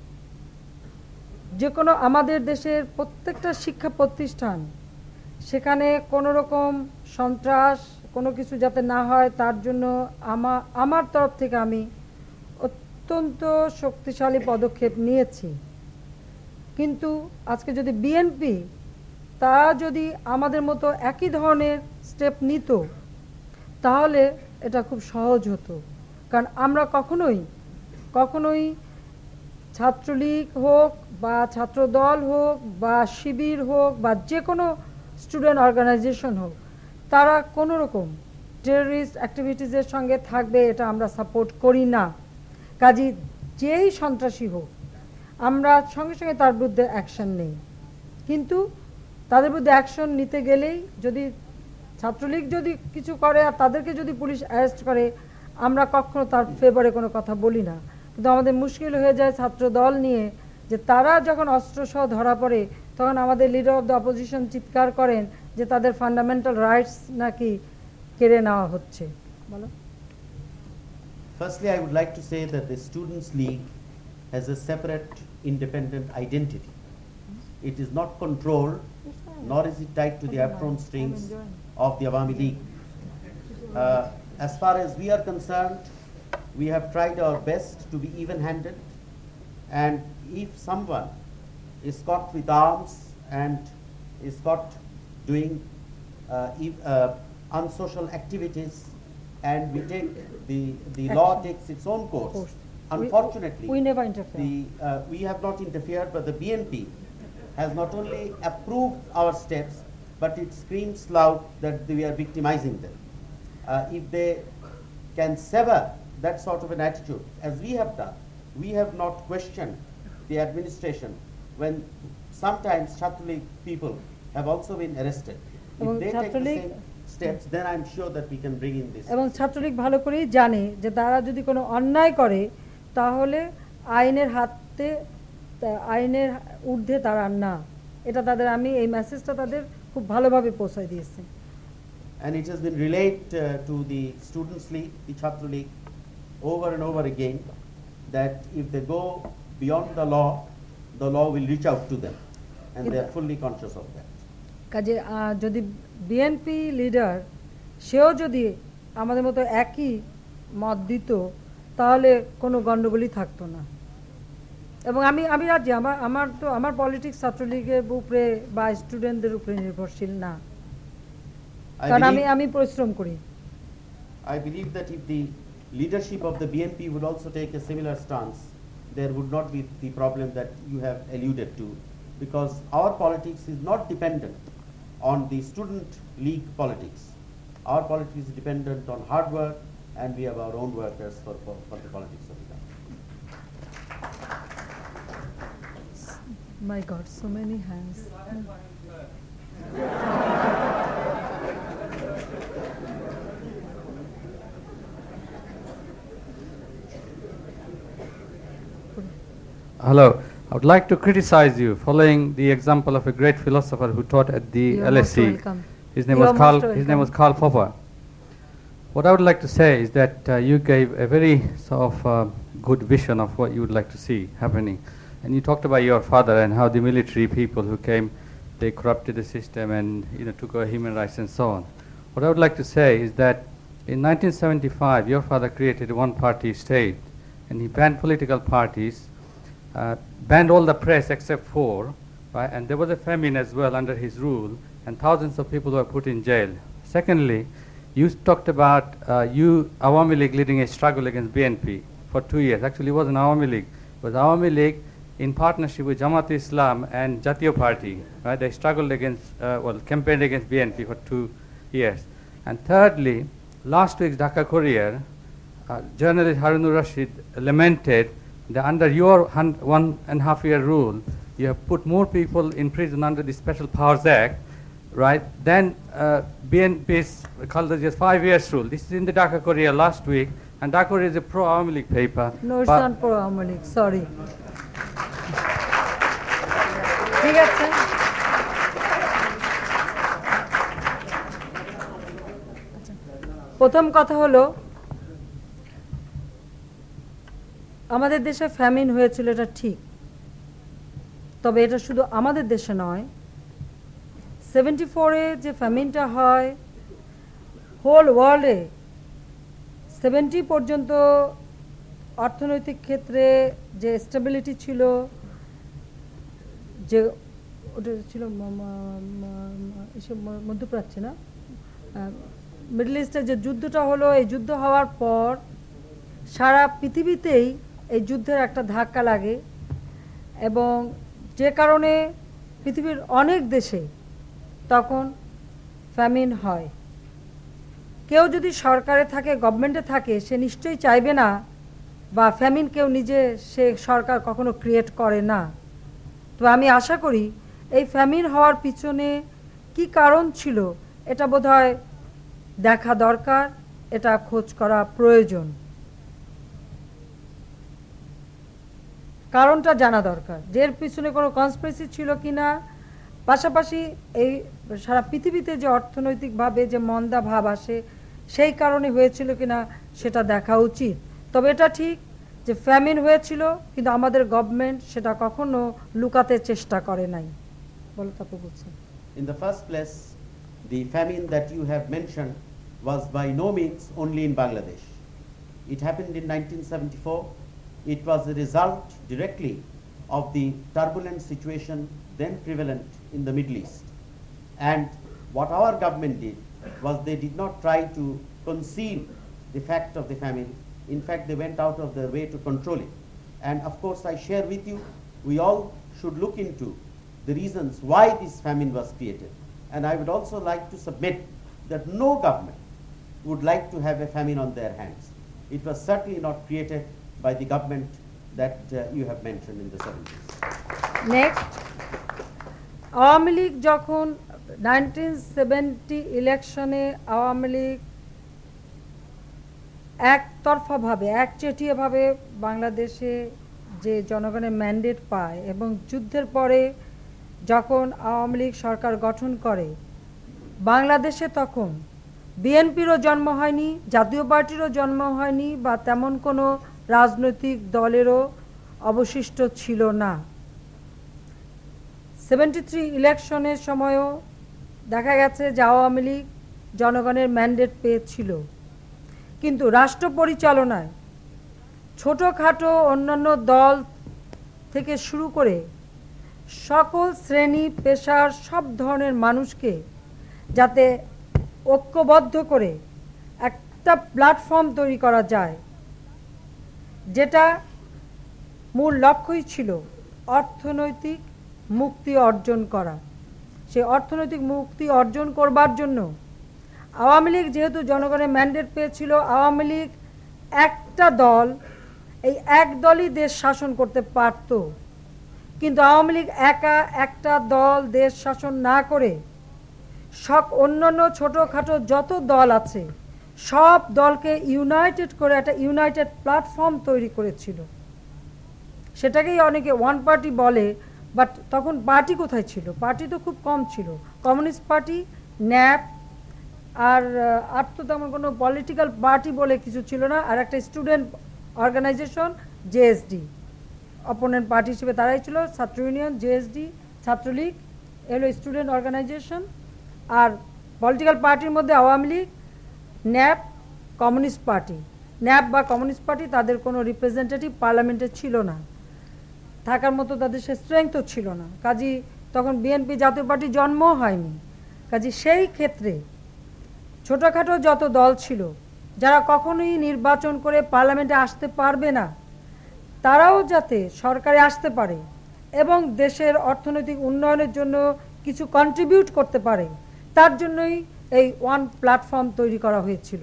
যে কোনো আমাদের দেশের প্রত্যেকটা শিক্ষা প্রতিষ্ঠান সেখানে কোনো রকম সন্ত্রাস কোনো কিছু যাতে না হয় তার জন্য আমার আমার তরফ থেকে আমি অত্যন্ত শক্তিশালী পদক্ষেপ নিয়েছি। কিন্তু আজকে যদি বিএনপি তারা যদি আমাদের মতো একই ধরনের স্টেপ নিত তাহলে এটা খুব সহজ হতো, কারণ আমরা কখনোই কখনোই ছাত্রলীগ হোক বা ছাত্রদল হোক বা শিবির হোক বা যে কোনো স্টুডেন্ট অর্গানাইজেশন হোক, তারা কোনো রকম টেররিস্ট অ্যাক্টিভিটিসের সঙ্গে থাকবে এটা আমরা সাপোর্ট করি না। কাজী যেই সন্ত্রাসী হোক আমরা সঙ্গে সঙ্গে তার বিরুদ্ধে অ্যাকশন নেই, কিন্তু তাদের বিরুদ্ধে অ্যাকশন নিতে গেলেই যদি ছাত্রলীগ যদি কিছু করে আর তাদেরকে যদি পুলিশ অ্যারেস্ট করে আমরা কখনো তার ফেভারে কোনো কথা বলি না। কিন্তু আমাদের মুশকিল হয়ে যায় ছাত্র দল নিয়ে, যে তারা যখন অস্ত্রসহ ধরা পড়ে তখন আমাদের লিডার অফ দ্য অপোজিশন চিৎকার করেন যে তাদের ফান্ডামেন্টাল রাইটস নাকি কেড়ে নেওয়া হচ্ছে। বলো। Firstly, I would like to say that the Students' League has a separate, independent identity. It is not controlled, nor is it tied to the apron strings of the Awami League. Uh, as far as we are concerned, we have tried our best to be even-handed, and if someone is caught with arms and is caught doing uh, ev- uh, unsocial activities, and we take the the law takes its own course. Course. Unfortunately, we, we never interfere. The, uh, we have not interfered, but the B N P has not only approved our steps, but it screams loud that we are victimizing them. Uh, if they can sever that sort of an attitude, as we have done, we have not questioned the administration when sometimes Chhatraleague people have also been arrested. If এবং they take the Chhatra League same steps, then I'm sure that we can bring in this. এবং ছাত্রলীগ ভালো করেই জানে যে তারা যদি কোনো অন্যায় করে তাহলে আইনের হাতে তা- আইনের ঊর্ধ্বে তারা না, এটা তাদের আমি এই মেসেজটা তাদের খুব ভালোভাবে পৌঁছায় দিয়েছি। And it has been relayed uh, to the Students' League, the Chhatra League, over and over again, that if they go beyond the law, the law will reach out to them, and they are fully conscious of that. কাজে আহ, যদি BNP leader সেও যদি আমাদের মতো একই মত দিত তাহলে কোনো গণ্ডগোলই থাকতো না। এবং আমি আমি রাজি, আমার আমার তো আমার পলিটিক্স ছাত্রলীগের উপরে বা স্টুডেন্টদের উপরে নির্ভরশীল না, I কারণ আমি believe, আমি পরিশ্রম করি। I believe that if the leadership of the B N P would also take a similar stance, there would not be the problem that you have alluded to, because our politics is not dependent on the student league politics. Our politics is dependent on hard work, and we have our own workers for, for, for the politics of the country. My God, so many hands. Hello. I would like to criticize you following the example of a great philosopher who taught at the You are L S E. most welcome. His name You was are Karl. most His name was welcome. Karl Popper. What I would like to say is that uh, you gave a very sort of uh, good vision of what you would like to see happening, and you talked about your father and how the military people who came, they corrupted the system and you know took away human rights and so on. What I would like to say is that in nineteen seventy-five, your father created a one-party state, and he banned political parties. Uh, banned all the press except four, right? And there was a famine as well under his rule, and thousands of people were put in jail. Secondly, you talked about uh, you, Awami League, leading a struggle against B N P for two years. Actually, it wasn't Awami League. It was Awami League in partnership with Jamaat Islam and Jatiyo Party, right? They struggled against, uh, well, campaigned against B N P for two years. And thirdly, last week's Dhaka Courier, uh, journalist Harunur Rashid lamented that under your hun- one and a half year rule, you have put more people in prison under the Special Powers Act, right, than uh, B N P's called it just five years rule. This is in the Dhaka Courier last week, and Dhaka Courier is a pro-Awami League paper. No, it's but not pro Awami League, sorry. ঠিক আছে, প্রথম কথা হলো আমাদের দেশে famine হয়েছিল, এটা ঠিক। তবে এটা শুধু আমাদের দেশে নয়, সেভেন্টি ফোরে যে ফ্যামিনটা হয় হোল ওয়ার্ল্ডে সেভেন্টি পর্যন্ত অর্থনৈতিক ক্ষেত্রে যে স্টেবিলিটি ছিল, যে ওটা ছিল মধ্যপ্রাচ্যে না, মিডল ইস্টের যে যুদ্ধটা হলো, এই যুদ্ধ হওয়ার পর সারা পৃথিবীতেই এই যুদ্ধের একটা ধাক্কা লাগে এবং যে কারণে পৃথিবীর অনেক দেশে তখন ফ্যামিন হয়। কেউ যদি সরকারে থাকে, গভর্নমেন্টে থাকে, সে নিশ্চয়ই চাইবে না, বা ফ্যামিন কেউ নিজে সে সরকার কখনো ক্রিয়েট করে না। তো আমি আশা করি এই ফ্যামিন হওয়ার পিছনে কি কারণ ছিল এটা বোধহয় দেখা দরকার, এটা খোঁজ করা প্রয়োজন, কারণটা জানা দরকার, যে এর পিছনে কোনো কনস্পিরেসি ছিল কিনা। পাশাপাশি এই সারা পৃথিবীতে যে অর্থনৈতিকভাবে যে মন্দা ভাব আসে সেই কারণে হয়েছিল কিনা সেটা দেখা উচিত। তবে এটা ঠিক যে ফ্যামিন হয়েছিল, কিন্তু আমাদের গভর্নমেন্ট সেটা কখনো লুকাতে চেষ্টা করে নাই। বলো তারপর বলছেন। In the first place, the famine that you have mentioned was by no means only in Bangladesh. It happened in nineteen seventy-four. It was a result directly of the turbulent situation then prevalent in the Middle East. And what our government did was they did not try to conceal the fact of the famine. In fact, they went out of their way to control it. And of course, I share with you, we all should look into the reasons why this famine was created. And I would also like to submit that no government would like to have a famine on their hands. It was certainly not created by the government that uh, you have mentioned in the seventies. Next, Awami League যখন nineteen seventy ইলেকশনে আওয়ামী লীগ একতরফাভাবে একচেটিয়াভাবে বাংলাদেশে যে জনগণের mandate পায় এবং যুদ্ধের পরে যখন আওয়ামী লীগ সরকার গঠন করে, বাংলাদেশে তখন বিএনপিরও জন্ম হয়নি, জাতীয় পার্টিরও জন্ম হয়নি, বা তেমন কোনো রাজনৈতিক দলেরও অবশিষ্ট ছিল না। সেভেন্টি থ্রি ইলেকশনের সময়ও দেখা গেছে যে আওয়ামী লীগ জনগণের ম্যান্ডেট পেয়েছিল, কিন্তু রাষ্ট্র পরিচালনায় ছোটোখাটো অন্যান্য দল থেকে শুরু করে সকল শ্রেণী পেশার সব ধরনের মানুষকে যাতে ঐক্যবদ্ধ করে একটা প্ল্যাটফর্ম তৈরি করা যায়, যেটা মূল লক্ষ্যই ছিল অর্থনৈতিক মুক্তি অর্জন করা। সেই অর্থনৈতিক মুক্তি অর্জন করবার জন্য আওয়ামী লীগ যেহেতু জনগণের ম্যান্ডেট পেয়েছিল, আওয়ামী লীগ একটা দল, এই এক দলই দেশ শাসন করতে পারত, কিন্তু আওয়ামী লীগ একা একটা দল দেশ শাসন না করে সব অন্যান্য ছোটোখাটো যত দল আছে সব দলকে ইউনাইটেড করে একটা ইউনাইটেড প্ল্যাটফর্ম তৈরি করেছিল। সেটাকেই অনেকে ওয়ান পার্টি বলে, বাট তখন পার্টি কোথায় ছিল? পার্টি তো খুব কম ছিল। কমিউনিস্ট পার্টি, ন্যাপ, আর আর তো তেমন কোনো পলিটিক্যাল পার্টি বলে কিছু ছিল না। আর একটা student organisation JSD, opponent party হিসেবে তারাই ছিল। ছাত্র ইউনিয়ন, জেএসডি, ছাত্রলীগ এগুলো স্টুডেন্ট অর্গানাইজেশন। আর পলিটিক্যাল পার্টির মধ্যে আওয়ামী লীগ, ন্যাপ, কমিউনিস্ট পার্টি। ন্যাপ বা কমিউনিস্ট পার্টি তাদের কোনো রিপ্রেজেন্টেটিভ পার্লামেন্টে ছিল না, থাকার মতো তাদের সে স্ট্রেংথও ছিল না। কাজী তখন বিএনপি জাতীয় পার্টি জন্মও হয়নি। কাজী সেই ক্ষেত্রে ছোটোখাটো যত দল ছিল যারা কখনোই নির্বাচন করে পার্লামেন্টে আসতে পারবে না, তারাও যাতে সরকারে আসতে পারে এবং দেশের অর্থনৈতিক উন্নয়নের জন্য কিছু কন্ট্রিবিউট করতে পারে, তার জন্যই এই ওয়ান প্ল্যাটফর্ম তৈরি করা হয়েছিল।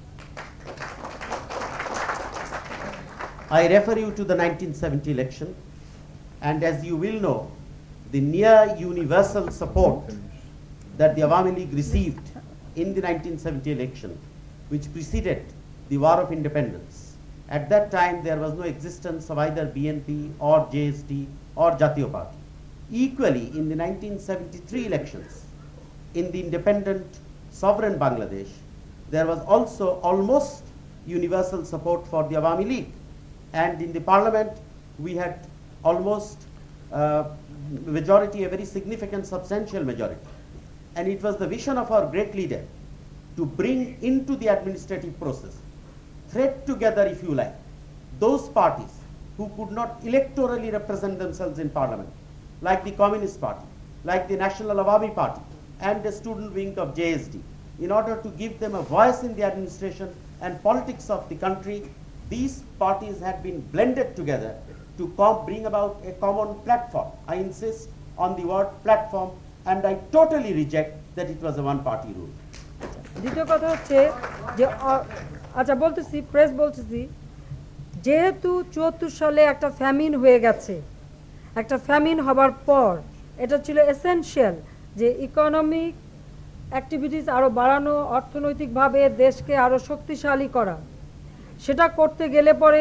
I refer you to the nineteen seventy election, and as you will know, the near universal support that the Awami League received in the nineteen seventy election, which preceded the War of Independence. At that time, there was no existence of either B N P or J S D or Jatiyo Party. Equally, in the nineteen seventy-three elections, in the independent sovereign Bangladesh, there was also almost universal support for the Awami League. And in the parliament, we had almost uh, majority, a very significant, substantial majority. And it was the vision of our great leader to bring into the administrative process, thread together, if you like, those parties who could not electorally represent themselves in parliament, like the Communist Party, like the National Awami Party, and the student wing of J S D, in order to give them a voice in the administration and politics of the country. These parties had been blended together to com bring about a common platform. I insist on the word platform, and I totally reject that it was a one-party rule. দ্বিতীয় কথা হচ্ছে যে আচ্ছা বলতেছি press বলতেছি যেহেতু চুয়াত্তর সালে একটা ফ্যামিন হয়ে গেছে, একটা ফ্যামিন হবার পর এটা ছিল এসেনশিয়াল যে ইকোনমিক অ্যাক্টিভিটিস আরও বাড়ানো, অর্থনৈতিকভাবে দেশকে আরও শক্তিশালী করা। সেটা করতে গেলে পরে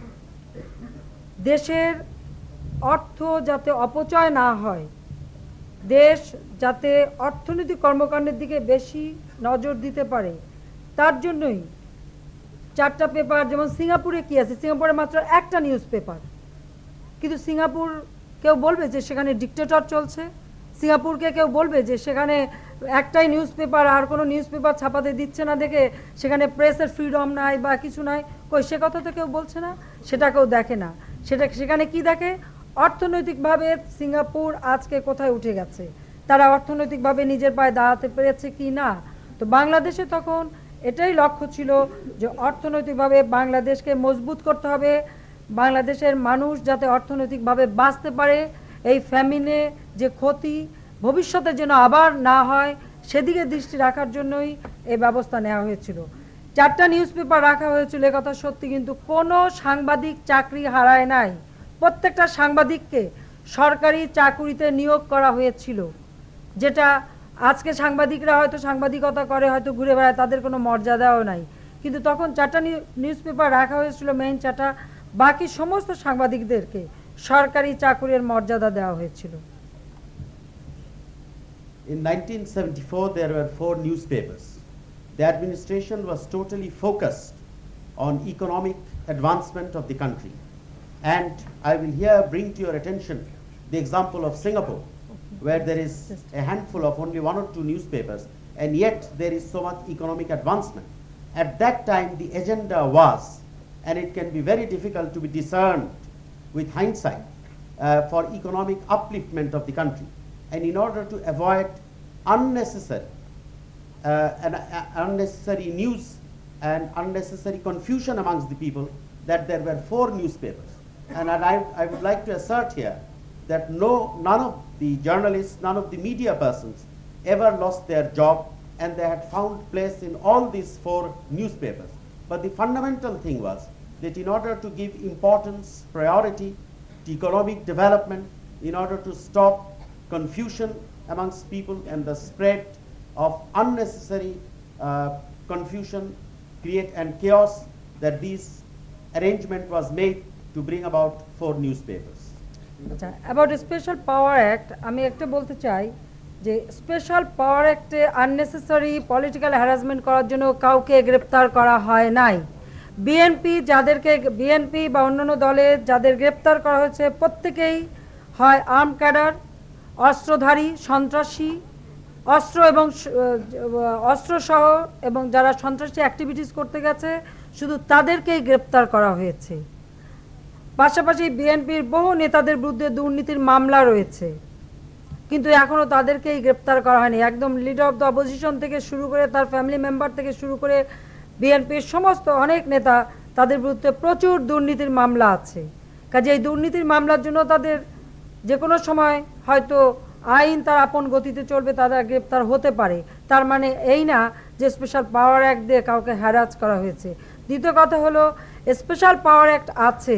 দেশের অর্থ যাতে অপচয় না হয়, দেশ যাতে অর্থনৈতিক কর্মকাণ্ডের দিকে বেশি নজর দিতে পারে, তার জন্যই চারটা পেপার, যেমন সিঙ্গাপুরে কি আছে, সিঙ্গাপুরে মাত্র একটা নিউজ পেপার, কিন্তু সিঙ্গাপুর কেউ বলবে যে সেখানে ডিক্টেটর চলছে? সিঙ্গাপুরকে কেউ বলবে যে সেখানে একটাই নিউজ পেপার, আর কোনো নিউজ পেপার ছাপাতে দিচ্ছে না দেখে সেখানে প্রেসের ফ্রিডম নাই বা কিছু নাই? কই, সে কথা তো কেউ বলছে না, সেটা কেউ দেখে না। সেটা সেখানে কি দেখে? অর্থনৈতিকভাবে সিঙ্গাপুর আজকে কোথায় উঠে গেছে, তারা অর্থনৈতিকভাবে নিজের পায়ে দাঁড়াতে পেরেছে কি না। তো বাংলাদেশে তখন এটাই লক্ষ্য ছিল যে অর্থনৈতিকভাবে বাংলাদেশকে মজবুত করতে হবে, বাংলাদেশের মানুষ যাতে অর্থনৈতিকভাবে বাঁচতে পারে, এই ফ্যামিনে যে ক্ষতি ভবিষ্যতে যেন আবার না হয় সেদিকে দৃষ্টি রাখার জন্যই এই ব্যবস্থা নেওয়া হয়েছিল। চারটা নিউজ পেপার রাখা হয়েছিল, এ কথা সত্যি, কিন্তু কোনো সাংবাদিক চাকরি হারায় নাই। প্রত্যেকটা সাংবাদিককে সরকারি চাকুরিতে নিয়োগ করা হয়েছিল, যেটা আজকে সাংবাদিকরা হয়তো সাংবাদিকতা করে, হয়তো ঘুরে বেড়ায়, তাদের কোনো মর্যাদাও নাই। কিন্তু তখন চারটা নিউজ পেপার রাখা হয়েছিল, মেইন চারটা, বাকি সমস্ত সাংবাদিকদেরকে সরকারি চাকুরির মর্যাদা দেওয়া হয়েছিল। In nineteen seventy-four, there were four newspapers. The administration was totally focused on economic advancement of the country. And I will here bring to your attention the example of Singapore, where there is a handful of only one or two newspapers, and yet there is so much economic advancement. At that time, the agenda was, and it can be very difficult to be discerned with hindsight, uh, for economic upliftment of the country. And in order to avoid unnecessary, uh, and, uh, unnecessary news and unnecessary confusion amongst the people, that there were four newspapers. And I, I would like to assert here that no, none of the journalists, none of the media persons ever lost their job, and they had found place in all these four newspapers. But the fundamental thing was that in order to give importance, priority to economic development, in order to stop confusion amongst people and the spread of unnecessary uh, confusion, create and chaos, that this arrangement was made to bring about four newspapers. আচ্ছা, about special power act আমি একটা বলতে চাই যে স্পেশাল পাওয়ার অ্যাক্টে unnecessary political harassment করার জন্য কাউকে গ্রেপ্তার করা হয় নাই। বিএনপি যাদেরকে বিএনপি বা অন্যান্য দলে যাদের গ্রেপ্তার করা হয়েছে প্রত্যেকেই হয় আর্ম ক্যাডার, অস্ত্রধারী, সন্ত্রাসী, অস্ত্র এবং অস্ত্রসহ এবং যারা সন্ত্রাসী অ্যাক্টিভিটিস করতে গেছে শুধু তাদেরকেই গ্রেপ্তার করা হয়েছে। পাশাপাশি বিএনপির বহু নেতাদের বিরুদ্ধে দুর্নীতির মামলা রয়েছে, কিন্তু এখনও তাদেরকেই গ্রেপ্তার করা হয়নি। একদম লিডার অফ দ্য অপোজিশন থেকে শুরু করে তার ফ্যামিলি মেম্বার থেকে শুরু করে বিএনপির সমস্ত অনেক নেতা, তাদের বিরুদ্ধে প্রচুর দুর্নীতির মামলা আছে। কাজে এই দুর্নীতির মামলার জন্য তাদের যে কোনো সময় হয়তো আইন তার আপন গতিতে চলবে, তারা গ্রেপ্তার হতে পারে। তার মানে এই না যে স্পেশাল পাওয়ার অ্যাক্ট দিয়ে কাউকে হ্যারাস করা হয়েছে। দ্বিতীয় কথা হলো স্পেশাল পাওয়ার অ্যাক্ট আছে,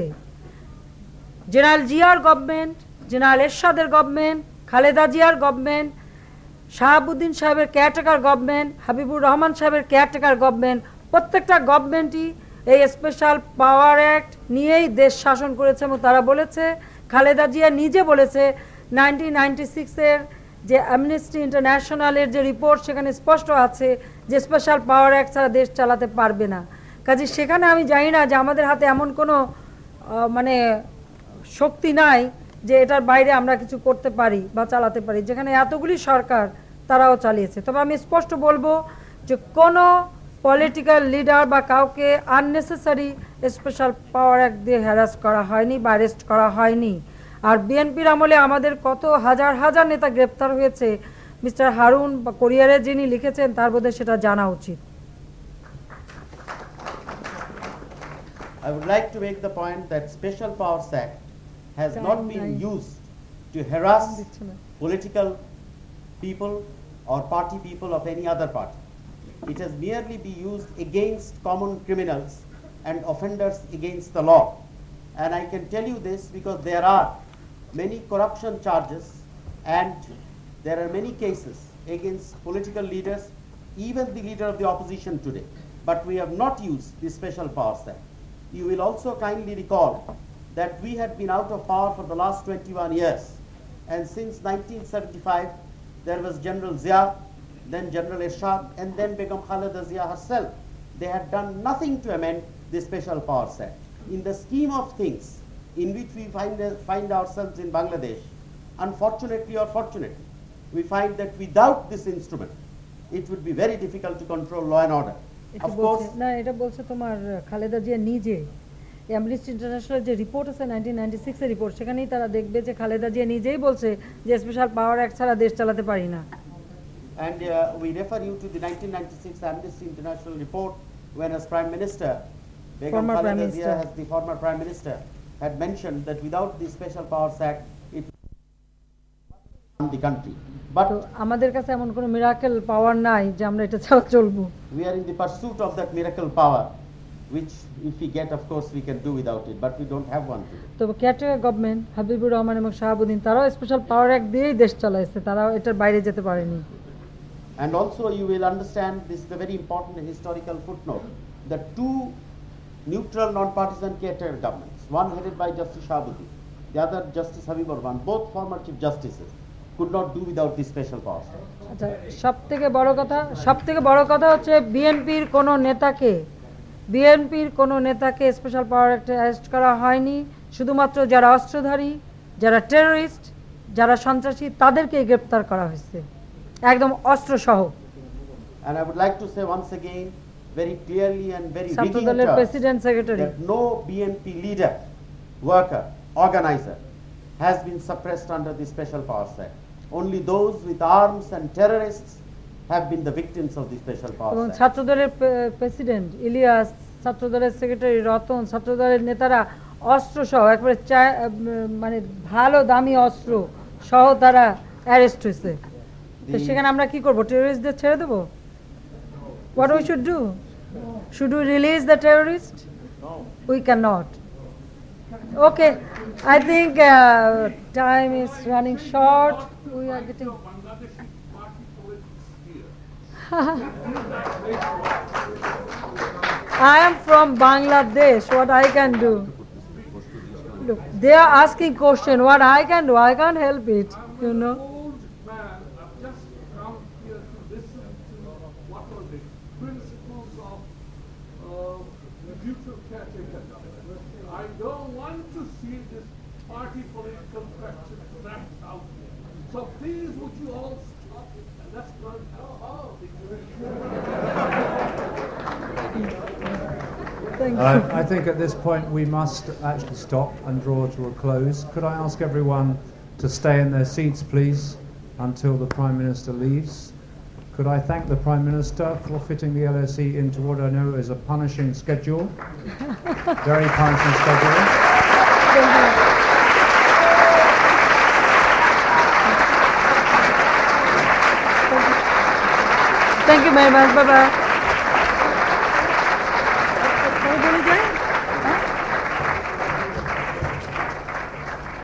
জেনারেল জিয়ার গভর্নমেন্ট, জেনারেল এরশাদের গভর্নমেন্ট, খালেদা জিয়ার গভর্নমেন্ট, শাহাবুদ্দিন সাহেবের কেয়ারটেকার গভর্নমেন্ট, হাবিবুর রহমান সাহেবের কেয়ারটেকার গভর্নমেন্ট, প্রত্যেকটা গভর্নমেন্টই এই স্পেশাল পাওয়ার অ্যাক্ট নিয়েই দেশ শাসন করেছে। এবং তারা বলেছে, খালেদা জিয়া নিজে বলেছে নাইনটিন নাইনটি সিক্সের যে অ্যামনেস্টি ইন্টারন্যাশনালের যে রিপোর্ট সেখানে স্পষ্ট আছে যে স্পেশাল পাওয়ার অ্যাক্ট ছাড়া দেশ চালাতে পারবে না। কাজে সেখানে আমি জানি না যে আমাদের হাতে এমন কোনো মানে শক্তি নাই যে এটার বাইরে আমরা কিছু করতে পারি বা চালাতে পারি, যেখানে এতগুলি সরকার তারাও চালিয়েছে। তবে আমি স্পষ্ট বলবো যে কোনো পলিটিক্যাল লিডার বা কাউকে আননেসেসারি স্পেশাল পাওয়ার অ্যাক্ট দিয়ে হ্যারাস করা হয়নি বা অ্যারেস্ট করা হয়নি। আর বিএনপির আমলে আমাদের কত হাজার হাজার নেতা গ্রেপ্তার হয়েছে মিস্টার হারুন বা কোরিয়ারে যিনি লিখেছেন তার বোধহয় সেটা জানা উচিত। I would like to make the point that Special Powers Act has not been used to harass political people or party people of any other party. It has merely been used against common criminals and offenders against the law. And I can tell you this because there are many corruption charges and there are many cases against political leaders, even the leader of the opposition today. But we have not used the Special Powers Act. You will also kindly recall that we had been out of power for the last twenty-one years. And since nineteen seventy-five, there was General Zia, then General Ershad, and then Begum Khaleda Zia herself. They had done nothing to amend the Special Powers Act. In the scheme of things in which we find, uh, find ourselves in Bangladesh, unfortunately or fortunately, we find that without this instrument, it would be very difficult to control law and order. Of course, না এটা বলছে তোমার খালেদা জিয়া নিজে। Amnesty International যে report আছে nineteen ninety six এর report, সেখানেই তারা দেখবে যে খালেদা জিয়া নিজেই বলছে যে স্পেশাল পাওয়ার অ্যাক্ট ছাড়া দেশ চালাতে পারি না। And uh, we refer you to the nineteen ninety-six Amnesty International report when as Prime Minister, Begum Former Prime Khaleda Zia, Minister. as the former Prime Minister, had mentioned that without the Special Powers Act, it would the country. But তো আমাদের কাছে এমন কোনো miracle পাওয়ার নাই যে আমরা এটা ছাড়া চলবো। we are in the pursuit of that miracle power, which if we get, of course, we can do without it, but we don't have one today. তবে কেয়ারটেকার গভর্নমেন্ট হাবিবুর রহমান এবং শাহাবুদ্দিন তারাও স্পেশাল পাওয়ার অ্যাক্ট দিয়েই দেশ চালাইছে, তারাও এটার বাইরে যেতে পারেনি। And also you will understand, this is a very important historical footnote, that two neutral non-partisan caretaker governments, one headed by Justice Shahabuddin, the other Justice Habibur Rahman, both former Chief Justices, could not do without the Special Powers Act. আচ্ছা, সব থেকে বড় কথা সব থেকে বড় কথা হচ্ছে বিএনপির কোনো নেতাকে বিএনপির কোনো নেতাকে স্পেশাল পাওয়ার অ্যাক্টে অ্যারেস্ট করা হয়নি। শুধুমাত্র যারা অস্ত্রধারী, যারা টেররিস্ট, যারা সন্ত্রাসী তাদেরকে গ্রেপ্তার করা হয়েছে একদম অস্ত্র সহ। And I would like to say once again, very clearly and very ছাত্র ringing দলের terms, president secretary that no B N P leader, worker, organizer has been suppressed under the Special Powers Act. Only those with arms and terrorists have been the victims of the Special Powers এবং Act. ছাত্র দলের president Ilias, ছাত্র দলের secretary Ratan, ছাত্র দলের নেতারা অস্ত্র সহ একবারে মানে ভালো দামি অস্ত্র সহ তারা অ্যারেস্ট হয়েছে। তো সেখানে আমরা কি করব? টেররিস্টদের ছেড়ে দেবো? What we should do? Should we release the terrorist? We cannot. Okay, I think uh, time is running short. We are getting. I am from Bangladesh. What I can do? Look, they are asking question. What I can do? I can't help it. You know. Old man, I've just come here to listen to what are the principles of uh, mutual caretaker government. I don't want to see this party political question cracked out. So please, would you all stop it and let's run our Thank Uh, you. I think at this point we must actually stop and draw to a close. Could I ask everyone to stay in their seats, please, until the Prime Minister leaves? Could I thank the Prime Minister for fitting the L S E into what I know is a punishing schedule, very punishing schedule. Thank you very much. Bye bye.